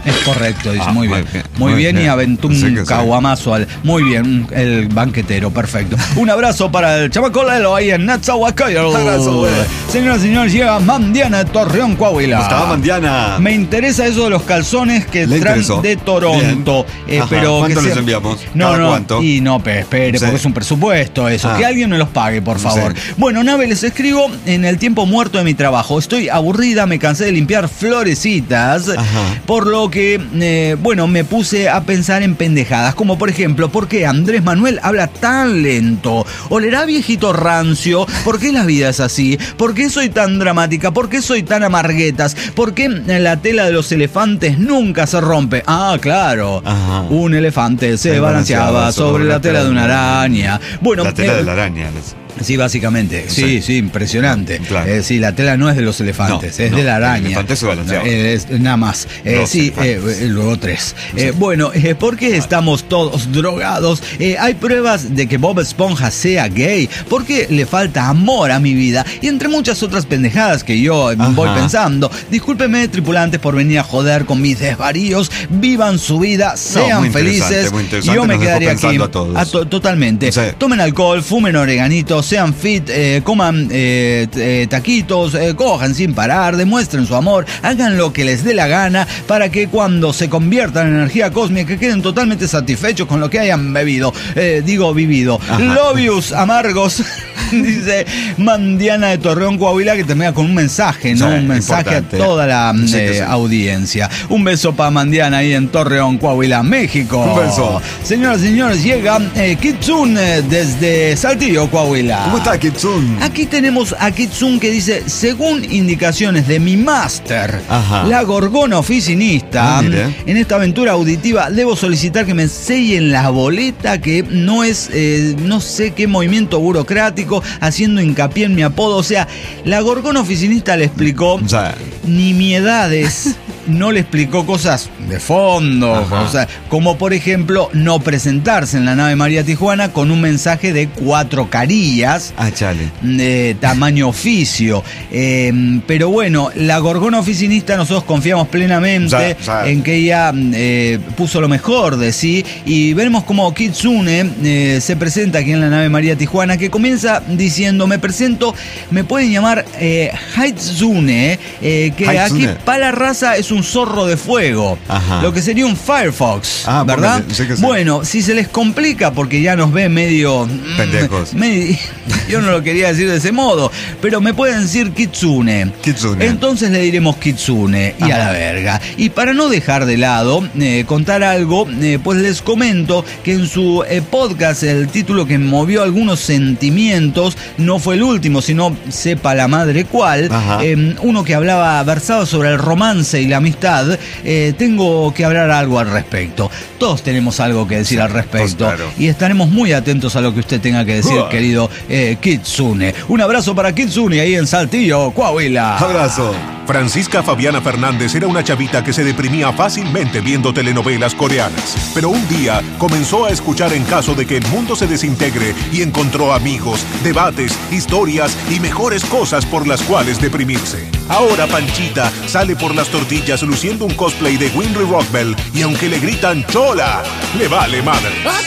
S1: Es correcto, dice,
S2: Ah,
S1: muy
S2: muy
S1: bien.
S2: bien,
S1: Muy
S2: muy
S1: bien,
S2: bien.
S1: y aventó un
S2: Sí que sí.
S1: caguamazo al. Muy bien, el banquetero, perfecto. Un abrazo para el chamaco Lelo ahí en Netzahuacayo.
S2: Abrazo, güey.
S1: Señoras y señores, llega Mandiana de Torreón, Coahuila.
S2: ¿Cómo estaba, Mandiana?
S1: Me interesa eso de los calzones que
S2: Le
S1: traen
S2: interesó.
S1: de Toronto.
S2: Bien.
S1: Eh,
S2: Ajá.
S1: pero
S2: ¿Cuánto
S1: que
S2: les
S1: sea-
S2: enviamos?
S1: No,
S2: ¿Cada
S1: no.
S2: cuánto?
S1: Y no, pe- espere,
S2: Sí.
S1: porque es un presupuesto eso.
S2: Ah.
S1: Que alguien me los pague, por favor.
S2: Sí.
S1: Bueno, Nave, les escribo en el tiempo muerto de mi trabajo. Estoy aburrida, me cansé de limpiar florecitas.
S2: Ajá.
S1: Por lo que, eh, bueno, me puse a pensar en pendejadas. Como por ejemplo, ¿por qué Andrés Manuel habla tan lento? ¿Olerá viejito rancio? ¿Por qué la vida es así? ¿Por qué soy tan dramática? ¿Por qué soy tan amarguetas? ¿Por qué la tela de los elefantes nunca se rompe? Ah, claro.
S2: Ajá.
S1: Un elefante se
S2: Se
S1: balanceaba
S2: balanceaba
S1: sobre la tela de una araña. Bueno,
S2: La tela
S1: eh,
S2: de la araña. les-
S1: sí, básicamente. Sí, sí,
S2: Sí.
S1: impresionante.
S2: Claro.
S1: Eh, sí, la tela no es de los elefantes,
S2: No,
S1: es
S2: no,
S1: de la
S2: el
S1: araña.
S2: elefante se balanceaba.
S1: Eh, es- nada más. Eh,
S2: Los
S1: sí, eh,
S2: elefantes.
S1: eh, luego tres. Eh, bueno, eh, ¿por qué estamos todos drogados? Eh, hay pruebas de que Bob Esponja sea gay. ¿Por qué le falta amor a mi vida? Y entre muchas otras pendejadas que yo eh,
S2: Ajá.
S1: voy pensando. Discúlpeme, tripulantes, por venir a joder con mis desvaríos. Vivan su vida, sean
S2: muy interesante,
S1: felices.
S2: muy
S1: Y
S2: interesante,
S1: yo me
S2: nos dejó
S1: quedaría aquí.
S2: pensando a todos.
S1: to- totalmente.
S2: Sí.
S1: Tomen alcohol, fumen oreganito, sean fit, eh, coman eh, t- eh, taquitos, eh, cojan sin parar, demuestren su amor, hagan lo que les dé la gana para que cuando se conviertan en energía cósmica queden totalmente satisfechos con lo que hayan bebido, eh, digo vivido.
S2: Ajá.
S1: Lobius amargos, dice Mandiana de Torreón, Coahuila, que termina con un mensaje, ¿no?
S2: Sí,
S1: un mensaje
S2: importante.
S1: a toda la
S2: Sí,
S1: eh,
S2: que sí.
S1: audiencia. Un beso para Mandiana ahí en Torreón, Coahuila, México.
S2: Un beso.
S1: Señoras y señores, llega eh, Kitsune desde Saltillo, Coahuila.
S2: ¿Cómo está, Kitsun?
S1: Aquí tenemos a Kitsune que dice, según indicaciones de mi máster,
S2: Ajá.
S1: la gorgona oficinista,
S2: Ah, mire.
S1: en esta aventura auditiva debo solicitar que me sellen la boleta, que no es, eh, no sé qué movimiento burocrático, haciendo hincapié en mi apodo. O sea, la gorgona oficinista le explicó
S2: O sea,
S1: nimiedades, no le explicó cosas de fondo,
S2: Ajá.
S1: o sea, como por ejemplo no presentarse en la nave María Tijuana con un mensaje de cuatro carillas
S2: ah, chale.
S1: de tamaño oficio. Eh, pero bueno, la gorgona oficinista nosotros confiamos plenamente
S2: Ya, ya.
S1: en que ella eh, puso lo mejor de sí, y veremos cómo Kitsune eh, se presenta aquí en la nave María Tijuana, que comienza diciendo, me presento, me pueden llamar eh, Haitsune, eh, que
S2: Haitsune.
S1: aquí para la raza es un zorro de fuego,
S2: Ajá.
S1: lo que sería un Firefox,
S2: Ah,
S1: ¿verdad?
S2: póngale, sé que sí.
S1: Bueno, si se les complica porque ya nos ve medio... mm,
S2: Pendejos.
S1: me- yo no lo quería decir de ese modo, pero me pueden decir Kitsune.
S2: Kitsune.
S1: Entonces le diremos Kitsune y a
S2: Ajá.
S1: la verga. Y para no dejar de lado, eh, contar algo, eh, pues les comento que en su eh, podcast, el título que movió algunos sentimientos, no fue el último, sino sepa la madre cuál,
S2: Ajá.
S1: eh, uno que hablaba, versado sobre el romance y la amistad, eh, tengo que hablar algo al respecto. Todos tenemos algo que decir al respecto.
S2: pues claro.
S1: Y estaremos muy atentos a lo que usted tenga que decir,
S2: Uah.
S1: querido eh, Kitsune. Un abrazo para Kitsune ahí en Saltillo, Coahuila.
S2: Abrazo.
S5: Francisca Fabiana Fernández era una chavita que se deprimía fácilmente viendo telenovelas coreanas. Pero un día comenzó a escuchar En caso de que el mundo se desintegre y encontró amigos, debates, historias y mejores cosas por las cuales deprimirse. Ahora Panchita sale por las tortillas luciendo un cosplay de Winry Rockbell y aunque le gritan ¡Chola!, le vale madre.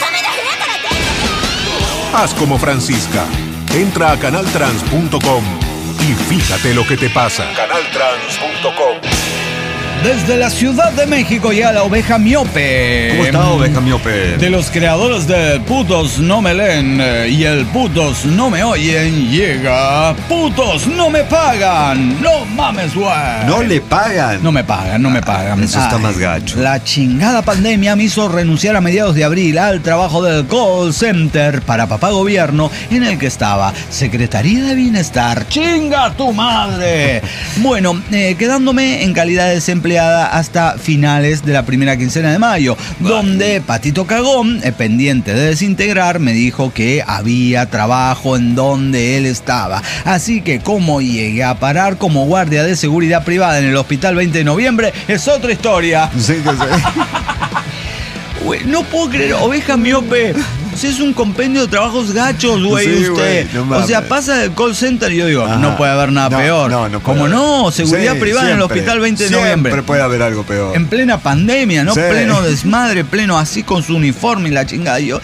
S5: Haz como Francisca. Entra a canal trans punto com y fíjate lo que te pasa. canal trans punto com.
S1: Desde la Ciudad de México ya la oveja miope.
S2: ¿Cómo está, oveja miope?
S1: De los creadores de Putos No Me Leen eh, y el Putos No Me Oyen, llega Putos No Me Pagan. No mames, güey.
S2: No le pagan.
S1: No me pagan, no me pagan.
S2: Eso está
S1: Ay,
S2: más gacho.
S1: La chingada pandemia me hizo renunciar a mediados de abril al trabajo del call center para papá gobierno en el que estaba Secretaría de Bienestar. ¡Chinga tu madre! Bueno, eh, quedándome en calidad de desempleada hasta finales de la primera quincena de mayo, donde Patito Cagón, eh, pendiente de desintegrar, me dijo que había trabajo en donde él estaba. Así que como llegué a parar como guardia de seguridad privada en el Hospital veinte de noviembre, es otra historia.
S2: Sí, que sí.
S1: Güey, no puedo creer, oveja miope. O sea, es un compendio de trabajos gachos, güey, sí, usted. Wey, no o sea, pasa del call center y yo digo, ajá, no puede haber nada no, peor. No, no ¿Cómo no? Seguridad sí, privada siempre, en el hospital veinte de noviembre.
S2: Siempre puede haber algo peor.
S1: En plena pandemia, ¿no? Sí. Pleno desmadre, pleno así con su uniforme y la chingada. Y yo,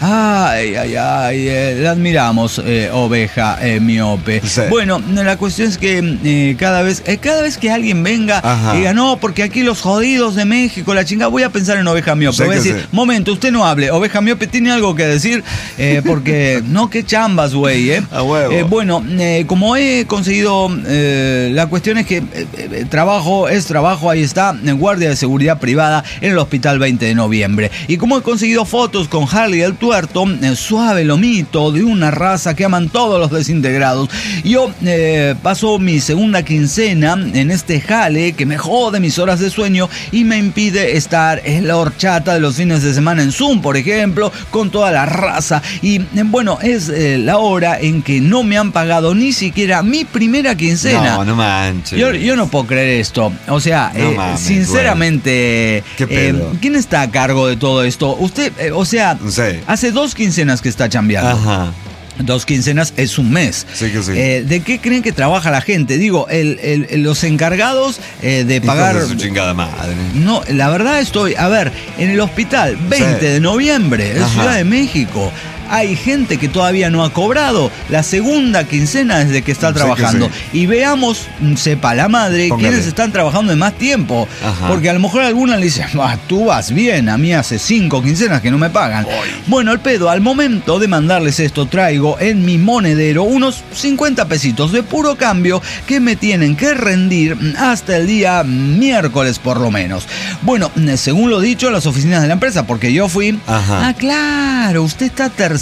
S1: ay, ay, ay, eh, la admiramos, eh, oveja eh, miope. Sí. Bueno, la cuestión es que eh, cada vez eh, cada vez que alguien venga y diga, no, porque aquí los jodidos de México, la chingada, voy a pensar en oveja miope. Sí, voy a decir, sí. momento, usted no hable, oveja miope tiene algo que decir, eh, porque no, qué chambas, güey, ¿eh?
S2: A huevo.
S1: Eh, bueno, eh, como he conseguido, eh, la cuestión es que eh, eh, trabajo es trabajo, ahí está, en guardia de seguridad privada en el hospital veinte de noviembre. Y como he conseguido fotos con Harley el Tuerto, eh, suave lomito de una raza que aman todos los desintegrados, yo eh, paso mi segunda quincena en este jale que me jode mis horas de sueño y me impide estar en la horchata de los fines de semana en Zoom, por ejemplo, con toda la raza. Y bueno, es eh, la hora en que no me han pagado ni siquiera mi primera quincena.
S2: No, no manches.
S1: Yo, yo no puedo creer esto. O sea, no eh, mames, sinceramente,
S2: ¿qué pedo?
S1: Eh, ¿quién está a cargo de todo esto? Usted, eh, o sea,
S2: no sé.
S1: Hace dos quincenas que está chambeando.
S2: Ajá.
S1: Dos quincenas es un mes.
S2: Sí que sí.
S1: Eh, ¿De qué creen que trabaja la gente? Digo, el, el, los encargados eh, de pagar...
S2: Hijos de su chingada madre.
S1: No, la verdad estoy... A ver, en el hospital, veinte sí. de noviembre, en Ajá. Ciudad de México, hay gente que todavía no ha cobrado la segunda quincena desde que está sí, trabajando. Sí. Y veamos, sepa la madre, Póngale. quiénes están trabajando de más tiempo. Ajá. Porque a lo mejor alguna le dice, ah, tú vas bien, a mí hace cinco quincenas que no me pagan. Oy. Bueno, el pedo, al momento de mandarles esto, traigo en mi monedero unos cincuenta pesitos de puro cambio que me tienen que rendir hasta el día miércoles por lo menos. Bueno, según lo dicho, las oficinas de la empresa, porque yo fui... Ajá. Ah, claro, usted está tercerizada.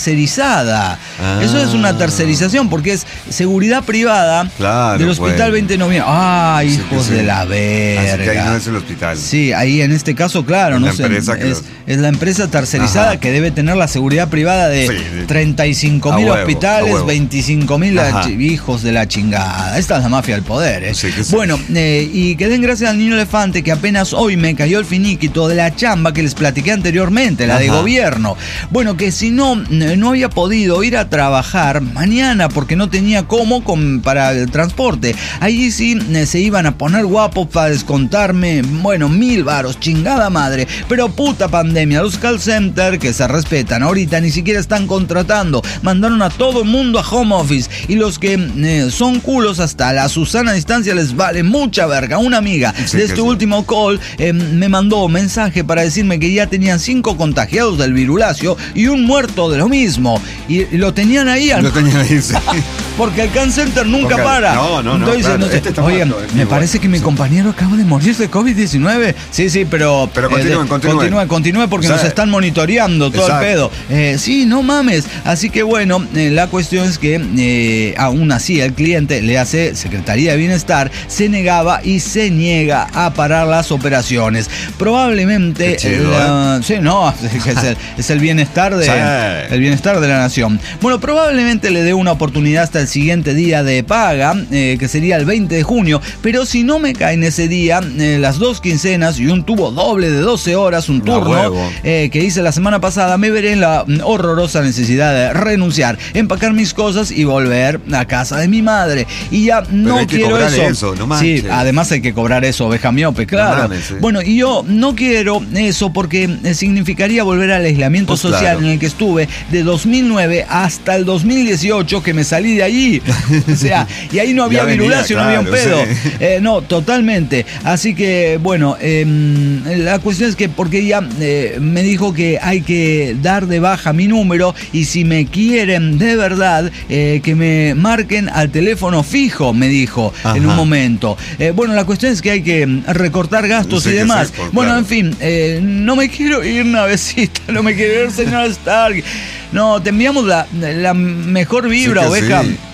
S1: Ah. Eso es una tercerización porque es seguridad privada
S2: claro,
S1: del hospital bueno. veinte de noviembre. ¡Ay, sí, hijos sí. de la verga!
S2: Así que ahí no es el hospital.
S1: Sí, ahí en este caso, claro, no sé, es, los... es la empresa tercerizada Ajá. que debe tener la seguridad privada de sí, treinta y cinco mil hospitales, veinticinco mil hijos de la chingada. Esta es la mafia del poder, ¿eh? Sí, sí. Bueno, eh, y que den gracias al niño elefante que apenas hoy me cayó el finiquito de la chamba que les platiqué anteriormente, la Ajá. de gobierno. Bueno, que si no... no había podido ir a trabajar mañana porque no tenía cómo con, para el transporte. Allí sí se iban a poner guapos para descontarme, bueno, mil varos, chingada madre. Pero puta pandemia, los call center que se respetan ahorita ni siquiera están contratando. Mandaron a todo el mundo a home office y los que eh, son culos hasta la Susana distancia les vale mucha verga. Una amiga sí, de este sí. último call eh, me mandó mensaje para decirme que ya tenían cinco contagiados del virulacio y un muerto de lo mismo. Y lo tenían ahí.
S2: Lo tenían ahí, sí.
S1: Porque el call center nunca Porque, para.
S2: No, no, no.
S1: Entonces,
S2: claro,
S1: no sé,
S2: este
S1: oye,
S2: muerto,
S1: me parece que mi sí. compañero acaba de morir de covid diecinueve. Sí, sí, pero...
S2: Pero continúen,
S1: eh,
S2: continúen.
S1: Continúen, continúen porque o sea, nos están monitoreando todo exacto. el pedo. Eh, sí, no mames. Así que bueno, eh, la cuestión es que eh, aún así el cliente le hace Secretaría de Bienestar, se negaba y se niega a parar las operaciones. Probablemente...
S2: Chido,
S1: la,
S2: ¿eh?
S1: Sí, no, es el, es el bienestar de... Sí. El bienestar de la nación. Bueno, probablemente le dé una oportunidad hasta el siguiente día de paga, eh, que sería el veinte de junio, pero si no me caen ese día eh, las dos quincenas y un tubo doble de doce horas, un turno eh, que hice la semana pasada, me veré en la horrorosa necesidad de renunciar, empacar mis cosas y volver a casa de mi madre. Y ya no
S2: hay
S1: quiero
S2: que cobrar
S1: eso.
S2: eso no manches.
S1: Sí, además hay que cobrar eso, oveja miope, claro. No mames, sí. Bueno, y yo no quiero eso porque significaría volver al aislamiento pues social claro. en el que estuve de dos mil nueve hasta el dos mil dieciocho, que me salí de allí. O sea, y ahí no había virulacio, claro, no había un pedo. Sí. Eh, no, totalmente. Así que, bueno, eh, la cuestión es que porque ella eh, me dijo que hay que dar de baja mi número y si me quieren de verdad, eh, que me marquen al teléfono fijo, me dijo Ajá. en un momento. Eh, bueno, la cuestión es que hay que recortar gastos sí, y demás. Por, bueno, claro. en fin, eh, no me quiero ir, navecita, no me quiero ir, señor Stark. No, te enviamos la, la mejor vibra, sí oveja. Sí.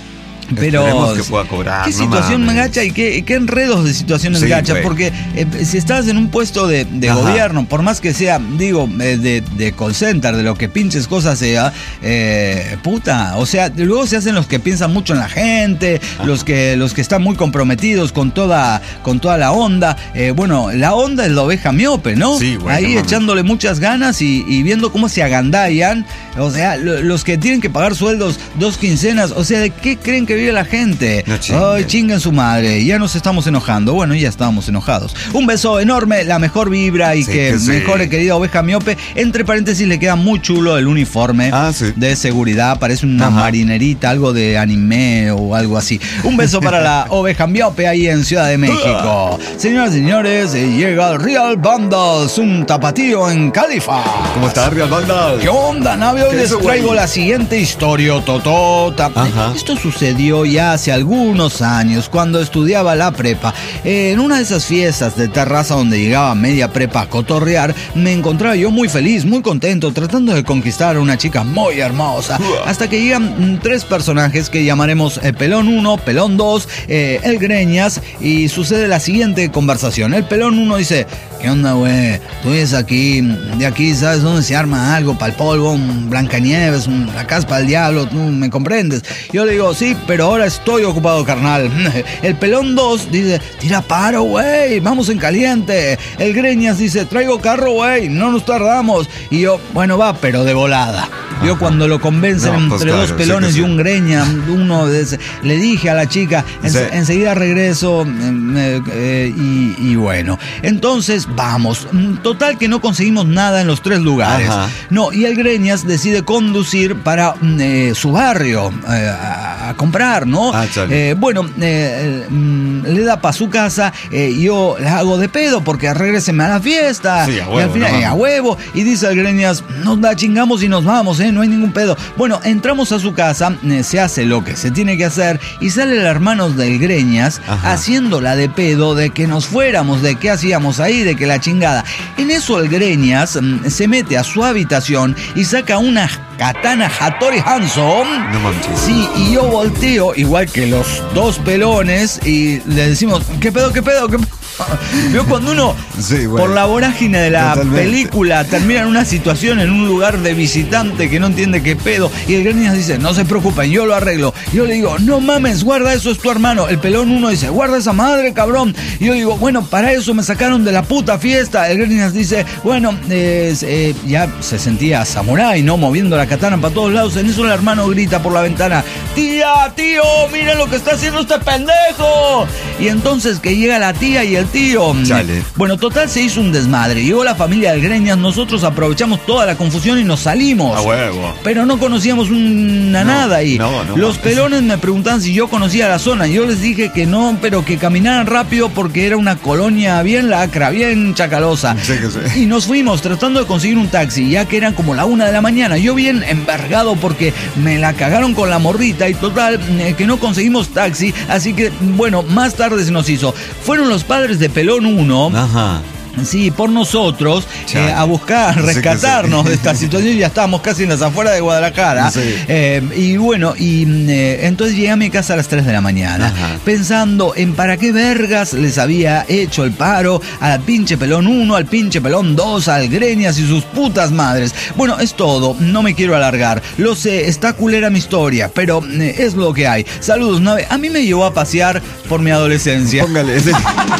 S1: Pero
S2: esperemos que pueda cobrar.
S1: ¿Qué
S2: no
S1: situación
S2: mames.
S1: gacha y qué, qué enredos de situaciones
S2: Sí,
S1: gachas?
S2: güey.
S1: Porque eh, si estás en un puesto de, de gobierno, por más que sea, digo, eh, de, de call center, de lo que pinches cosas sea, eh, puta, o sea, luego se hacen los que piensan mucho en la gente, los que, los que están muy comprometidos con toda, con toda la onda. Eh, bueno, la onda es la oveja miope, ¿no?
S2: Sí, güey,
S1: Ahí
S2: no mames.
S1: echándole muchas ganas y, y viendo cómo se agandallan. O sea, lo, los que tienen que pagar sueldos dos quincenas, o sea, ¿de qué creen que vive la gente?
S2: No chinguen.
S1: Ay, chinguen su madre, ya nos estamos enojando. Bueno, ya estábamos enojados. Un beso enorme, la mejor vibra y
S2: Sí,
S1: que,
S2: que sí.
S1: mejore, querida oveja miope. Entre paréntesis, le queda muy chulo el uniforme
S2: Ah, sí.
S1: de seguridad. Parece una
S2: Ajá.
S1: marinerita, algo de anime o algo así. Un beso para la oveja miope ahí en Ciudad de México. Señoras y señores, eh, llega Real Bundles, un tapatío en Califa.
S2: ¿Cómo está, Real Banda?
S1: ¿Qué onda, nave? Hoy
S2: ¿Qué
S1: les
S2: es eso,
S1: traigo
S2: güey?
S1: la siguiente historia, totota.
S2: Ajá.
S1: Esto sucedió ya hace algunos años, cuando estudiaba la prepa. Eh, en una de esas fiestas de terraza donde llegaba media prepa a cotorrear, me encontraba yo muy feliz, muy contento, tratando de conquistar a una chica muy hermosa. Hasta que llegan mm, tres personajes que llamaremos eh, Pelón uno, Pelón dos, eh, El Greñas, y sucede la siguiente conversación. El Pelón uno dice: ¿qué onda, güey? Tú eres aquí, de aquí, ¿sabes dónde se arma algo? Para el polvo, un Blancanieves, un, la caspa del diablo, ¿tú me comprendes? Yo le digo, sí, pero ahora estoy ocupado, carnal. El Pelón dos dice, tira paro, güey, vamos en caliente. El Greñas dice, traigo carro, güey, no nos tardamos. Y yo, bueno, va, pero de volada. Yo cuando lo convencen
S2: No,
S1: entre
S2: pues claro,
S1: dos
S2: sí
S1: pelones
S2: que sí.
S1: y un Greña, uno de ese, le dije a la chica, en,
S2: Sí.
S1: enseguida regreso, eh, eh, y, y bueno, entonces vamos. Total que no conseguimos nada en los tres lugares.
S2: Ajá.
S1: No, y el Greñas decide conducir para eh, su barrio eh, a, a comprar, ¿no?
S2: Ah, chale.
S1: Eh, bueno, eh, mm, le da para su casa, eh, yo la hago de pedo porque regréseme a la fiesta.
S2: Sí, a
S1: y
S2: huevo,
S1: al final,
S2: no
S1: eh, a
S2: mames.
S1: huevo. Y dice el Greñas, nos la chingamos y nos vamos, ¿eh? No hay ningún pedo. Bueno, entramos a su casa, eh, se hace lo que se tiene que hacer y sale el hermano del Greñas
S2: Ajá.
S1: haciéndola de pedo de que nos fuéramos, de qué hacíamos ahí, de que la chingada. En eso el Greñas mm, se mete a su habitación y saca una katana Hattori Hanzo.
S2: No manches.
S1: Sí, y yo volteo, igual que los dos pelones, y le decimos, ¿qué pedo, qué pedo, qué pedo? Veo cuando uno,
S2: Sí, güey.
S1: por la vorágine de la
S2: Totalmente.
S1: película, termina en una situación, en un lugar de visitante que no entiende qué pedo, y el Greñas dice, no se preocupen, yo lo arreglo. Yo le digo, no mames, guarda eso, es tu hermano. El pelón uno dice, guarda esa madre, cabrón. Y yo digo, bueno, para eso me sacaron de la puta fiesta. El Greñas dice, bueno, eh, eh, ya se sentía samurái, ¿no? Moviendo la katana para todos lados. En eso el hermano grita por la ventana, tía, tío, miren lo que está haciendo este pendejo. Y entonces que llega la tía y el tío.
S2: Chale.
S1: Bueno, total se hizo un desmadre. Llegó la familia del Greñas, nosotros aprovechamos toda la confusión y nos salimos.
S2: A huevo.
S1: Pero no conocíamos una
S2: No,
S1: nada ahí.
S2: no, no
S1: Los
S2: mames.
S1: pelones me preguntaban si yo conocía la zona. Yo les dije que no, pero que caminaran rápido porque era una colonia bien lacra, bien chacalosa.
S2: Sí que sí.
S1: Y nos fuimos tratando de conseguir un taxi, ya que eran como la una de la mañana. Yo bien envergado porque me la cagaron con la morrita y total eh, que no conseguimos taxi. Así que, bueno, más tarde se nos hizo. Fueron los padres de Pelón uno.
S2: Ajá.
S1: Sí, por nosotros,
S2: Chale.
S1: eh, a buscar,
S2: Sí que
S1: rescatarnos
S2: sí.
S1: de esta situación. Ya estábamos casi en las afueras de Guadalajara.
S2: Sí.
S1: Eh, y bueno, y eh, entonces llegué a mi casa a las tres de la mañana,
S2: Ajá.
S1: pensando en para qué vergas les había hecho el paro al pinche Pelón uno, al pinche Pelón dos, al Greñas y sus putas madres. Bueno, es todo, no me quiero alargar. Lo sé, está culera mi historia, pero eh, es lo que hay. Saludos, nave. A mí me llevó a pasear por mi adolescencia.
S2: Póngale. Sí.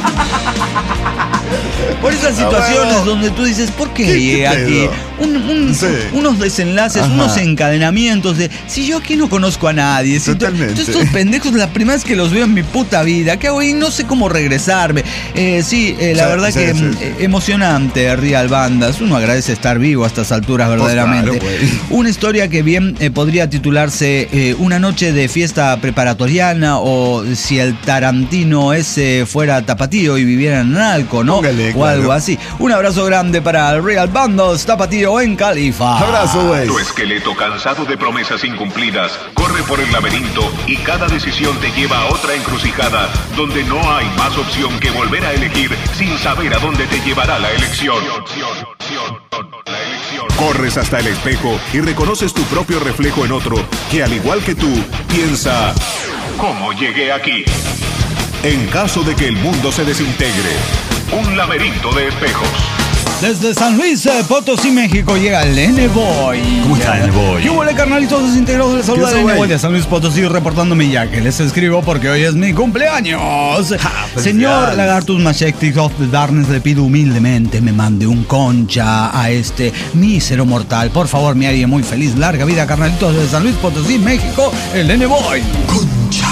S1: Por esas
S2: Ah,
S1: situaciones
S2: huevo.
S1: donde tú dices, ¿por qué
S2: ¿Qué-
S1: llegué
S2: qué
S1: aquí?
S2: pedo?
S1: Un- un-
S2: Sí.
S1: Unos desenlaces,
S2: Ajá.
S1: unos encadenamientos de, si yo aquí no conozco a nadie, si to-
S2: Totalmente.
S1: estos pendejos la primera vez que los veo en mi puta vida, ¿qué hago ahí? No sé cómo regresarme. Eh, sí, eh, la
S2: Sí,
S1: verdad
S2: sí,
S1: que
S2: sí,
S1: mm,
S2: sí.
S1: eh, emocionante, Real Bandas. Uno agradece estar vivo a estas alturas verdaderamente.
S2: claro, güey.
S1: Una historia que bien eh, podría titularse eh, Una noche de fiesta preparatoriana, o si el Tarantino ese fuera tapatío y viviera en Analco, ¿no?
S2: Póngale,
S1: o
S2: claro.
S1: algo así. Un abrazo grande para el Real Bundles Tapatío en Califa.
S2: Abrazo, güey.
S5: Tu esqueleto cansado de promesas incumplidas corre por el laberinto y cada decisión te lleva a otra encrucijada donde no hay más opción que volver a elegir sin saber a dónde te llevará la elección. Corres hasta el espejo y reconoces tu propio reflejo en otro que al igual que tú piensa ¿Cómo llegué aquí? En caso de que el mundo se desintegre, un laberinto de espejos.
S1: Desde San Luis Potosí, México, llega el N-Boy.
S2: ¿Cómo está el N-Boy?
S1: ¿Qué huele, carnalitos desintegrados? Les saluda el N-Boy de San Luis Potosí, reportándome ya que les escribo porque hoy es mi cumpleaños. Ja, Señor Lagartus Machectic of the Darkness, le pido humildemente me mande un concha a este mísero mortal. Por favor, me haría muy feliz. Larga vida, carnalitos, desde San Luis Potosí, México, el N-Boy. Concha.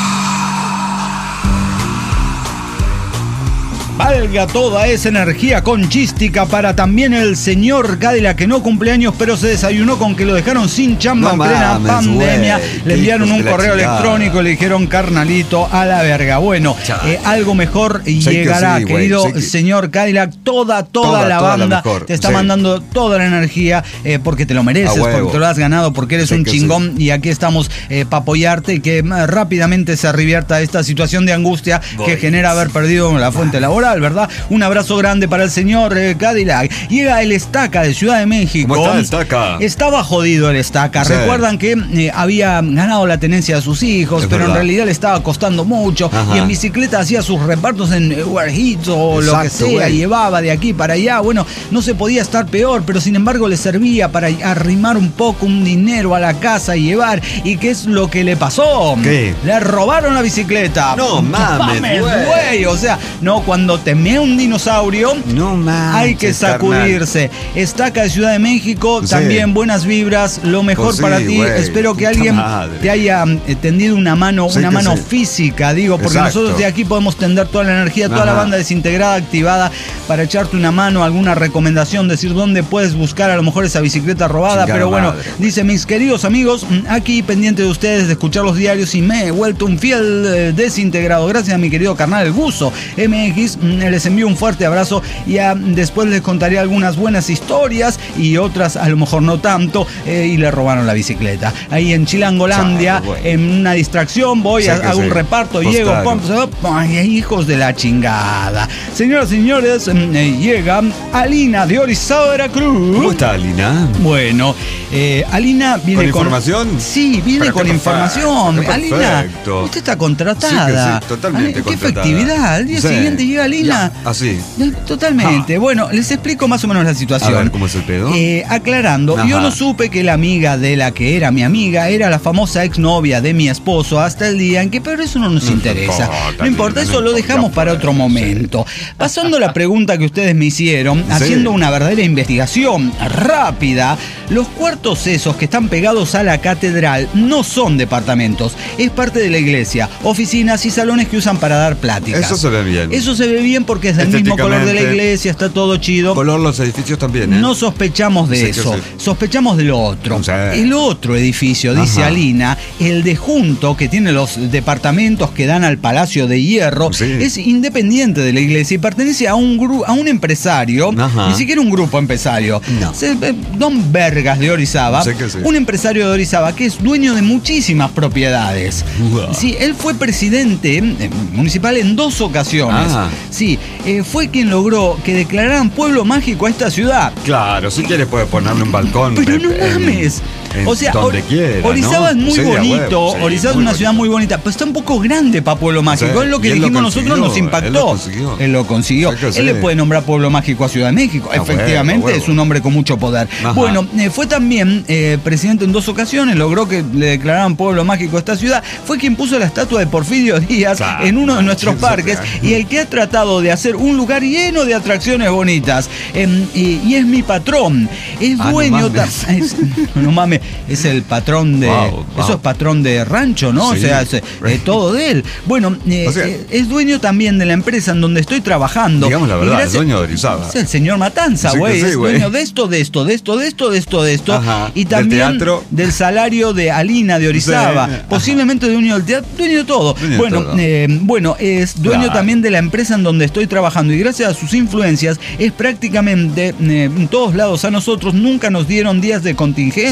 S1: Valga toda esa energía conchística para también el señor Cadillac, que no cumpleaños, pero se desayunó con que lo dejaron sin chamba no en plena mames, pandemia. Wey, le enviaron un correo electrónico, le dijeron carnalito a la verga. Bueno, eh, algo mejor sé llegará, sí, querido wey, señor Cadillac. Toda, toda, toda la toda banda la te está sí. mandando toda la energía eh, porque te lo mereces, porque te lo has ganado, porque eres sé un chingón sí. y aquí estamos eh, para apoyarte y que eh, rápidamente se revierta esta situación de angustia Voy. que genera haber perdido la fuente laboral. ¿Verdad? Un abrazo grande para el señor eh, Cadillac. Llega el Estaca de Ciudad de México.
S2: ¿Cómo está el Estaca?
S1: Estaba jodido el Estaca. Sí. Recuerdan que eh, había ganado la tenencia de sus hijos, es pero verdad. en realidad le estaba costando mucho. Ajá. Y en bicicleta hacía sus repartos en eh, Uber Eats o Exacto, lo que sea. Güey. Llevaba de aquí para allá. Bueno, no se podía estar peor, pero sin embargo le servía para arrimar un poco un dinero a la casa y llevar. ¿Y qué es lo que le pasó?
S2: ¿Qué?
S1: Le robaron la bicicleta.
S2: No mames,
S1: güey. O sea, no, cuando te mea un dinosaurio,
S2: no mames,
S1: hay que sacudirse. Carnal. Estaca de Ciudad de México, sí. también buenas vibras, lo mejor pues sí, para ti. Wey. Espero que alguien madre. te haya tendido una mano, sí una mano sí. física, digo, porque Exacto. nosotros de aquí podemos tender toda la energía, toda Ajá. la banda desintegrada, activada, para echarte una mano, alguna recomendación, decir dónde puedes buscar a lo mejor esa bicicleta robada. Chingada pero bueno, madre. dice, mis queridos amigos, aquí pendiente de ustedes, de escuchar los diarios y me he vuelto un fiel eh, desintegrado. Gracias a mi querido carnal, el Guso M X. Les envío un fuerte abrazo y a, después les contaré algunas buenas historias y otras a lo mejor no tanto. Eh, y le robaron la bicicleta. Ahí en Chilangolandia, Chao, en una distracción, voy a, a un sí. reparto, pues llego, claro. pum, ay, hijos de la chingada. Señoras y señores, eh, llega Alina de Orizaba, Veracruz.
S2: ¿Cómo está Alina?
S1: Bueno, eh, Alina viene
S2: con... ¿Con información?
S1: Sí, viene Pero con información. Perfecto. Alina, usted está contratada.
S2: Sí, sí, totalmente
S1: Alina, ¿qué
S2: contratada.
S1: efectividad? Al día sí. siguiente llega Alina.
S2: Así.
S1: Totalmente. Ah. Bueno, les explico más o menos la situación.
S2: A ver, ¿cómo es el pedo?
S1: Eh, aclarando, Ajá. yo no supe que la amiga de la que era mi amiga era la famosa exnovia de mi esposo hasta el día en que, pero eso no nos no interesa. Importa, no importa, eso no lo dejamos para otro momento. Sí. Pasando a la pregunta que ustedes me hicieron, sí. haciendo una verdadera investigación rápida, los cuartos esos que están pegados a la catedral no son departamentos, es parte de la iglesia, oficinas y salones que usan para dar pláticas.
S2: Eso se ve bien.
S1: Eso se ve bien porque es del mismo color de la iglesia, está todo chido.
S2: Color los edificios también, ¿eh?
S1: No sospechamos de sí, eso, sí. sospechamos de lo otro. Sí. El otro edificio, dice Ajá. Alina, el de junto, que tiene los departamentos que dan al Palacio de Hierro, sí. es independiente de la iglesia y pertenece a un gru- a un empresario, Ajá. ni siquiera un grupo empresario. No. Se, eh, Don Vergas de Orizaba, sí sí. un empresario de Orizaba que es dueño de muchísimas propiedades. Wow. Sí, él fue presidente eh, municipal en dos ocasiones. Ah. Sí, eh, fue quien logró que declararan pueblo mágico a esta ciudad.
S2: Claro, si quieres puedes ponerle un balcón.
S1: Pero no mames. En o sea,
S2: donde quiera,
S1: Orizaba
S2: ¿no?
S1: es muy
S2: sí,
S1: bonito,
S2: sí,
S1: Orizaba es una bonito. ciudad muy bonita, pero está un poco grande para Pueblo Mágico. Sí, es lo que dijimos nosotros, nos impactó. Él lo consiguió. Él, lo consiguió. él sí. le puede nombrar Pueblo Mágico a Ciudad de México. Ah, Efectivamente, bueno, bueno. es un hombre con mucho poder. Ajá. Bueno, eh, fue también eh, presidente en dos ocasiones, logró que le declararan Pueblo Mágico a esta ciudad. Fue quien puso la estatua de Porfirio Díaz ah, en uno de nuestros parques y el que ha tratado de hacer un lugar lleno de atracciones bonitas. Eh, y, y es mi patrón. Es ah, dueño... No mames. Es, no mames, es el patrón. Patrón de, wow, wow. Eso es patrón de rancho, ¿no? Sí. O sea, es, es todo de él. Bueno, eh, o sea, es dueño también de la empresa en donde estoy trabajando.
S2: Digamos la verdad, gracias, es dueño de Orizaba.
S1: Es el señor Matanza, güey. Sí, sí, es dueño de esto, de esto, de esto, de esto, de esto, de esto. Ajá. Y también del, teatro. del salario de Alina de Orizaba. Sí. Posiblemente dueño del teatro, dueño de todo. Dueño bueno, de todo. Eh, bueno, es dueño claro. también de la empresa en donde estoy trabajando. Y gracias a sus influencias, es prácticamente eh, en todos lados a nosotros nunca nos dieron días de contingencia.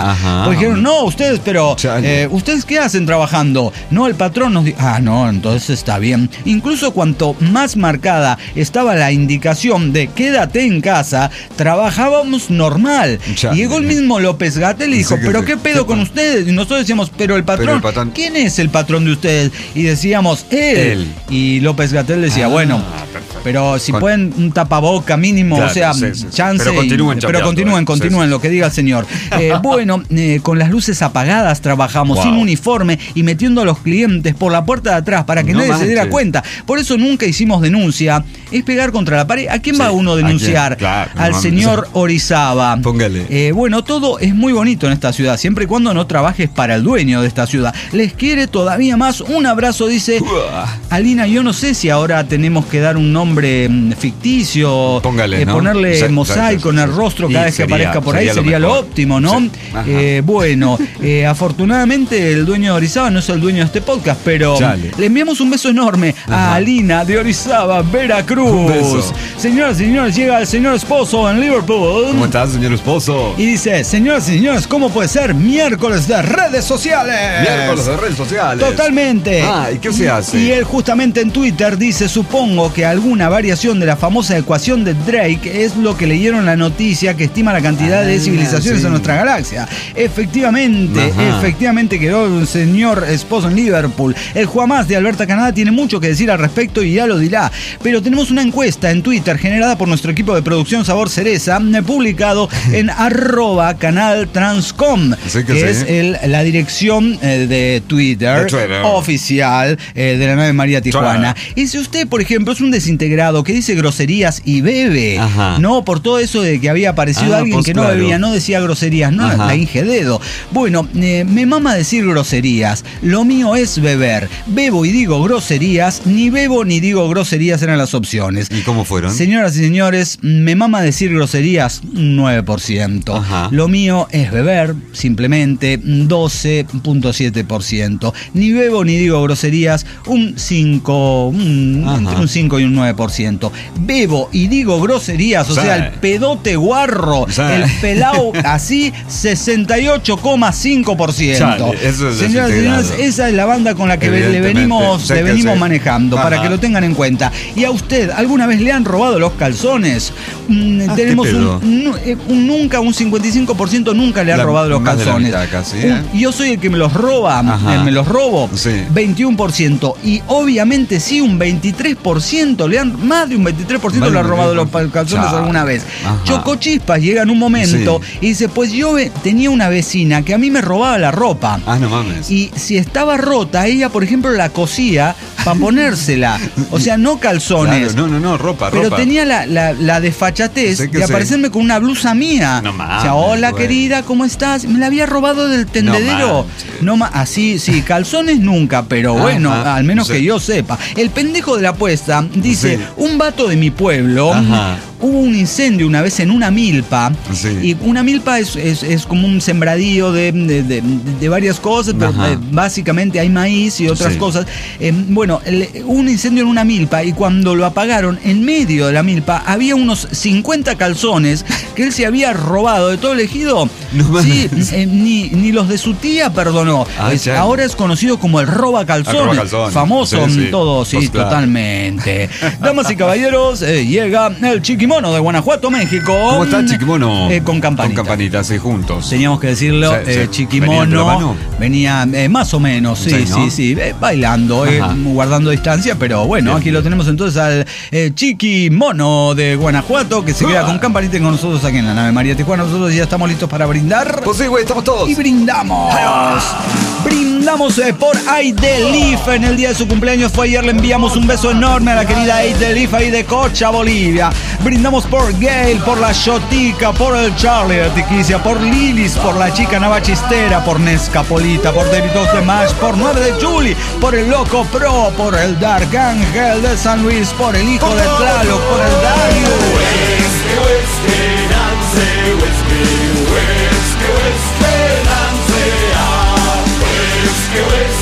S1: Ajá. Pues dijeron, no, ustedes, pero eh, ¿ustedes qué hacen trabajando? No, el patrón nos dijo, ah, no, entonces está bien. Incluso cuanto más marcada estaba la indicación de quédate en casa, trabajábamos normal. Chale. Y llegó el mismo López-Gatell y dijo, sí, pero sí, ¿qué pedo sí, con ustedes? Y nosotros decíamos, pero el patrón, pero el patrón, ¿quién es el patrón de ustedes? Y decíamos, él. él. Y López-Gatell decía, ah, bueno, perfecto. Pero si Con... pueden un tapaboca mínimo, claro, o sea, sí, sí, chance. Pero continúen, y, pero continúen, continúen, sí, sí. Lo que diga el señor. Eh, bueno, eh, con las luces apagadas trabajamos, wow. sin uniforme y metiendo a los clientes por la puerta de atrás para que no nadie manches. se diera cuenta. Por eso nunca hicimos denuncia. Es pegar contra la pared. ¿A quién sí, va uno a denunciar? Claro, Al no, señor no. Orizaba.
S2: Póngale.
S1: Eh, bueno, todo es muy bonito en esta ciudad, siempre y cuando no trabajes para el dueño de esta ciudad. Les quiere todavía más. Un abrazo, dice uh. Alina. Yo no sé si ahora tenemos que dar un nombre ficticio.
S2: Póngale,
S1: eh,
S2: ¿no?
S1: Ponerle sí, mosaico sí, sí, en el sí. rostro cada y vez que sería, aparezca por ahí. Sería, sería lo, lo óptimo, ¿no? Sí. Eh, bueno, eh, afortunadamente el dueño de Orizaba no es el dueño de este podcast, pero Chale. le enviamos un beso enorme Ajá. a Alina de Orizaba, Veracruz. Un beso. Señoras y señores, llega el señor esposo en Liverpool.
S2: ¿Cómo estás, señor esposo?
S1: Y dice, señoras y señores, ¿cómo puede ser miércoles de redes sociales?
S2: Miércoles de redes sociales.
S1: Totalmente.
S2: Ah, ¿y qué se hace?
S1: Y él justamente en Twitter dice, supongo que alguna variación de la famosa ecuación de Drake es lo que leyeron la noticia que estima la cantidad ah, de civilizaciones sí. en nuestra galaxia. Efectivamente, Ajá. efectivamente quedó el señor esposo en Liverpool. El Juamás de Alberta, Canadá, tiene mucho que decir al respecto y ya lo dirá. Pero tenemos una encuesta en Twitter generada por nuestro equipo de producción Sabor Cereza, publicado en arroba canal transcom, sí que, que sí. es el, la dirección eh, de Twitter, de Twitter. oficial eh, de la nave María Tijuana. Twitter. Y si usted, por ejemplo, es un desintegrado que dice groserías y bebe, Ajá. no por todo eso de que había aparecido ah, alguien pues que no claro. bebía, no decía groserías, no Ajá. la inge dedo. Bueno, eh, me mama decir groserías. Lo mío es beber. Bebo y digo groserías, ni bebo ni digo groserías eran las opciones.
S2: ¿Y cómo fueron?
S1: Señoras y señores, me mama decir groserías, nueve por ciento. Ajá. Lo mío es beber, simplemente doce punto siete por ciento. Ni bebo ni digo groserías, un cinco, un, entre un cinco y un nueve por ciento. Bebo y digo groserías, o sí. sea, el pedote guarro, sí. el pelao así, sesenta y ocho coma cinco por ciento. Señoras y señores, esa es la banda con la que le venimos, le venimos manejando, Ajá. para que lo tengan en cuenta. ¿Y a usted alguna vez le han robado los calzones? Mm, ah, tenemos un, un, un nunca, un cincuenta y cinco por ciento nunca le han la, robado los calzones. Casi, ¿eh? un, yo soy el que me los roba, eh, me los robo, sí. veintiuno por ciento. Y obviamente sí, un veintitrés por ciento, le han, más de un veintitrés por ciento vale, le han robado los calzones Chao. alguna vez. Ajá. Chocochispas llega en un momento sí. y dice, pues yo tenía una vecina que a mí me robaba la ropa.
S2: Ah, no mames.
S1: Y si estaba rota, ella, por ejemplo, la cosía para ponérsela. O sea, no calzones.
S2: Claro, no, no, no, ropa,
S1: pero
S2: ropa.
S1: Pero tenía la, la, la desfachatez de aparecerme sé. con una blusa mía.
S2: No mames.
S1: O sea, hola, güey. querida, ¿cómo estás? Me la había robado del tendedero. No, no así, sí, calzones nunca, pero bueno, Ajá. al menos sí. que yo sepa. El pendejo de la apuesta dice, sí. un vato de mi pueblo... Ajá. Hubo un incendio una vez en una milpa, sí. y una milpa es, es, es como un sembradío de, de, de, de varias cosas, pero eh, básicamente hay maíz y otras sí. cosas. Eh, bueno, el, hubo un incendio en una milpa y cuando lo apagaron, en medio de la milpa había unos cincuenta calzones que él se había robado de todo el ejido. No sí, eh, ni, ni los de su tía perdonó. Ah, es, ahora es conocido como el roba calzones. Roba calzón. Famoso sí, sí. todo, sí, pues totalmente. Claro. Damas y caballeros, eh, llega el Chiquimono de Guanajuato, México.
S2: ¿Cómo está Chiquimono?
S1: Eh, con campanita.
S2: Con campanita, sí, juntos.
S1: Teníamos que decirlo, sí, eh, sí. Chiquimono venía eh, más o menos, sí, sí, ¿no? sí, sí eh, bailando, eh, guardando distancia, pero bueno, bien, aquí bien. lo tenemos entonces al eh, Chiquimono de Guanajuato, que se queda ah. con campanita con nosotros aquí en la nave María Tijuana. Nosotros ya estamos listos para brindar.
S2: Pues sí, güey, estamos todos.
S1: Y brindamos. Adiós. Brindamos eh, por Aidelif en el día de su cumpleaños. Fue ayer, le enviamos un beso enorme a la querida Aidelif ahí de Cocha, Bolivia. Brindamos por Gail, por la Shotica, por el Charlie de Tiquicia, por Lilis, por la chica Navachistera, por Nescapolita, por David dos de Mash, por nueve de Julie, por el Loco Pro, por el Dark Ángel de San Luis, por el hijo de Tlaloc, por el Dario.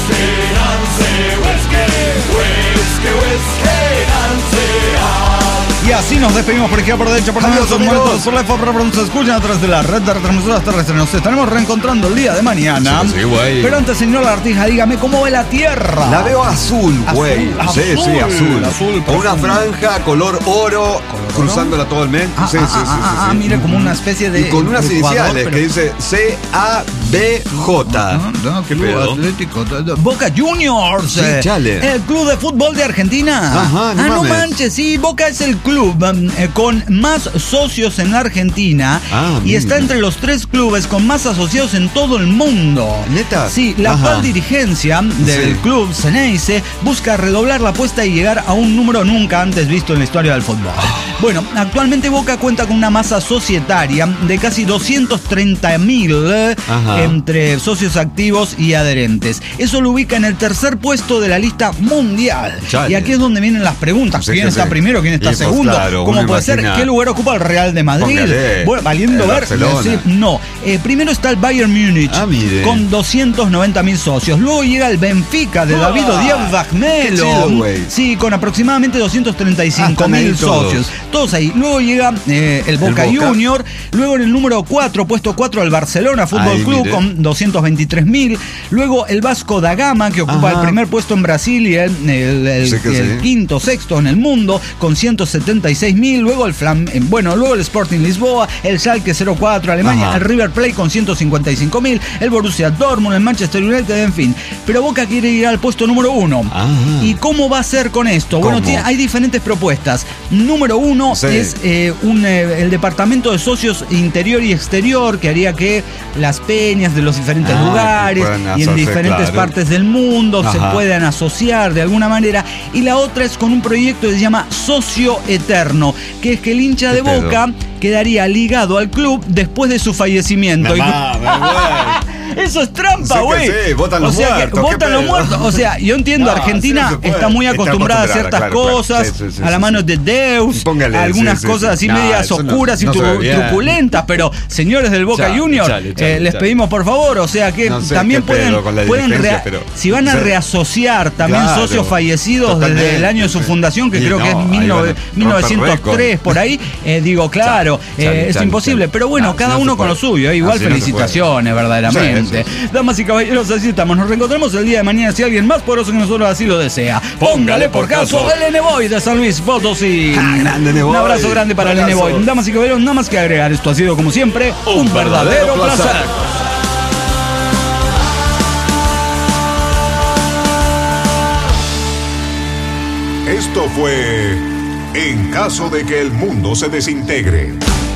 S1: Y así nos despedimos por izquierda, por derecha, por Dios, momentos, por la F, por se escuchan a través de la red de retransmisoras terrestres. Nos estaremos reencontrando el día de mañana.
S2: Sí, sí, güey.
S1: Pero antes, señor Lagartija, dígame cómo ve la Tierra.
S2: La veo azul, güey. Sí,
S1: azul,
S2: sí, azul.
S1: azul
S2: Con una franja color oro, color cruzándola todo el mes.
S1: Ah,
S2: sí,
S1: ah,
S2: sí, sí,
S1: ah,
S2: sí,
S1: ah,
S2: sí.
S1: mira, como una especie de.
S2: Y con unas
S1: Ecuador,
S2: iniciales
S1: pero...
S2: que dice C A B J.
S1: Ah, no,
S2: ¿Qué
S1: Club
S2: pedo?
S1: Atlético Boca Juniors.
S2: Sí, chale.
S1: El club de fútbol de Argentina.
S2: Ajá, no
S1: ah, no
S2: mames.
S1: manches, sí, Boca es el club um, eh, con más socios en la Argentina.
S2: Ah,
S1: y
S2: mira.
S1: está entre los tres clubes con más asociados en todo el mundo.
S2: ¿Neta?
S1: Sí, la
S2: Ajá.
S1: actual dirigencia del
S2: Sí.
S1: club Ceneice busca redoblar la apuesta y llegar a un número nunca antes visto en la historia del fútbol. Bueno, actualmente Boca cuenta con una masa societaria de casi doscientos treinta mil eh, entre socios activos y adherentes. Eso lo ubica en el tercer puesto de la lista mundial.
S2: Chale.
S1: Y aquí es donde vienen las preguntas.
S2: Sí,
S1: ¿Quién
S2: sí,
S1: está
S2: sí.
S1: primero? ¿Quién está
S2: Y, pues,
S1: segundo?
S2: claro,
S1: ¿Cómo
S2: uno
S1: puede ser?
S2: imagina-
S1: ¿Qué lugar ocupa el Real de Madrid?
S2: Póngale.
S1: Bueno, valiendo
S2: El
S1: ver.
S2: Barcelona.
S1: Sí, no. Eh, primero está el Bayern Múnich
S2: Ah, mire.
S1: con doscientos noventa mil socios. Luego llega el Benfica de David
S2: Ah,
S1: Odier
S2: qué
S1: Wagmelo.
S2: chido, güey.
S1: Sí, con aproximadamente doscientos treinta y
S2: Ah,
S1: cinco
S2: están ahí
S1: mil
S2: todos.
S1: socios. Todos ahí. Luego llega eh, el Boca
S2: Boca.
S1: Junior. Luego en el número cuatro, puesto cuatro, el Barcelona Fútbol
S2: Ahí,
S1: Club
S2: mire.
S1: con doscientos veintitrés mil. Luego el Vasco da Gama, que ocupa
S2: Ajá.
S1: el primer puesto en Brasil y el, el- el-
S2: Sí que
S1: el
S2: sí.
S1: quinto, sexto en el mundo con ciento setenta y seis mil. Luego el Flam, eh, bueno, luego el Sporting Lisboa, el Schalke cero cuatro Alemania,
S2: Ajá.
S1: el River Plate con ciento cincuenta y cinco mil, el Borussia Dortmund, el Manchester United, en fin. Pero Boca quiere ir al puesto número uno.
S2: Ajá.
S1: ¿Y cómo va a ser con esto?
S2: ¿Cómo?
S1: Bueno, tiene- hay diferentes propuestas. Número uno
S2: Sí.
S1: es eh, un, eh, el departamento de socios interior y exterior, que haría que las peñas de los diferentes
S2: Ah, que
S1: lugares
S2: puedan
S1: y en
S2: asociar,
S1: diferentes
S2: claro.
S1: partes del mundo se
S2: Ajá.
S1: puedan asociar de alguna manera. Y la otra es con un proyecto que se llama Socio Eterno, que es que el hincha
S2: ¿Qué
S1: de
S2: pedo?
S1: Boca quedaría ligado al club después de su fallecimiento. Y- Eso es trampa,
S2: Sí que
S1: güey.
S2: sí, votan
S1: o
S2: los
S1: sea, que
S2: muertos,
S1: votan
S2: ¿qué
S1: los
S2: pedo?
S1: muertos. O sea, yo entiendo,
S2: No,
S1: Argentina
S2: sí, no se puede.
S1: está muy
S2: Está
S1: acostumbrada a
S2: acostumbrada,
S1: ciertas
S2: claro, claro.
S1: cosas,
S2: Sí, sí, sí,
S1: a la
S2: sí,
S1: mano
S2: sí.
S1: de Deus,
S2: Póngale,
S1: a algunas
S2: sí, sí,
S1: cosas
S2: sí.
S1: así
S2: No,
S1: medias
S2: eso no-
S1: oscuras y
S2: no se
S1: tru-
S2: ve bien.
S1: truculentas, pero señores del Boca
S2: Chale,
S1: Junior,
S2: chale, chale,
S1: eh, les
S2: chale.
S1: pedimos por favor, o sea que
S2: No sé
S1: también
S2: qué
S1: pueden,
S2: pedo con la
S1: pueden
S2: dirigencia,
S1: rea-
S2: pero-
S1: si van a
S2: o sea,
S1: reasociar también
S2: claro,
S1: socios fallecidos
S2: totalmente,
S1: desde el año de su
S2: sí.
S1: fundación, que
S2: Y
S1: creo que
S2: no,
S1: es
S2: ahí
S1: mil
S2: van a
S1: nove- mil novecientos tres,
S2: récord.
S1: por ahí, eh, digo, claro,
S2: Chale,
S1: eh,
S2: chale,
S1: es
S2: chale,
S1: imposible,
S2: chale.
S1: pero bueno,
S2: No,
S1: cada
S2: así no
S1: uno
S2: se
S1: con lo
S2: puede.
S1: suyo, eh, igual
S2: Así no se puede.
S1: felicitaciones, verdaderamente.
S2: Sí, sí.
S1: Damas y caballeros, así estamos. Nos reencontramos el día de mañana si alguien más poderoso que nosotros así lo desea. Póngale por caso el N Boy de San Luis Potosí.
S2: Ah, grande N Boy.
S1: Un abrazo grande para el N
S2: Abrazo.
S1: Boy. Damas y caballeros, nada más que agregar. Esto ha sido, como siempre, un,
S2: Un
S1: verdadero
S2: verdadero
S1: placer.
S2: placer.
S5: Esto fue En caso de que el mundo se desintegre.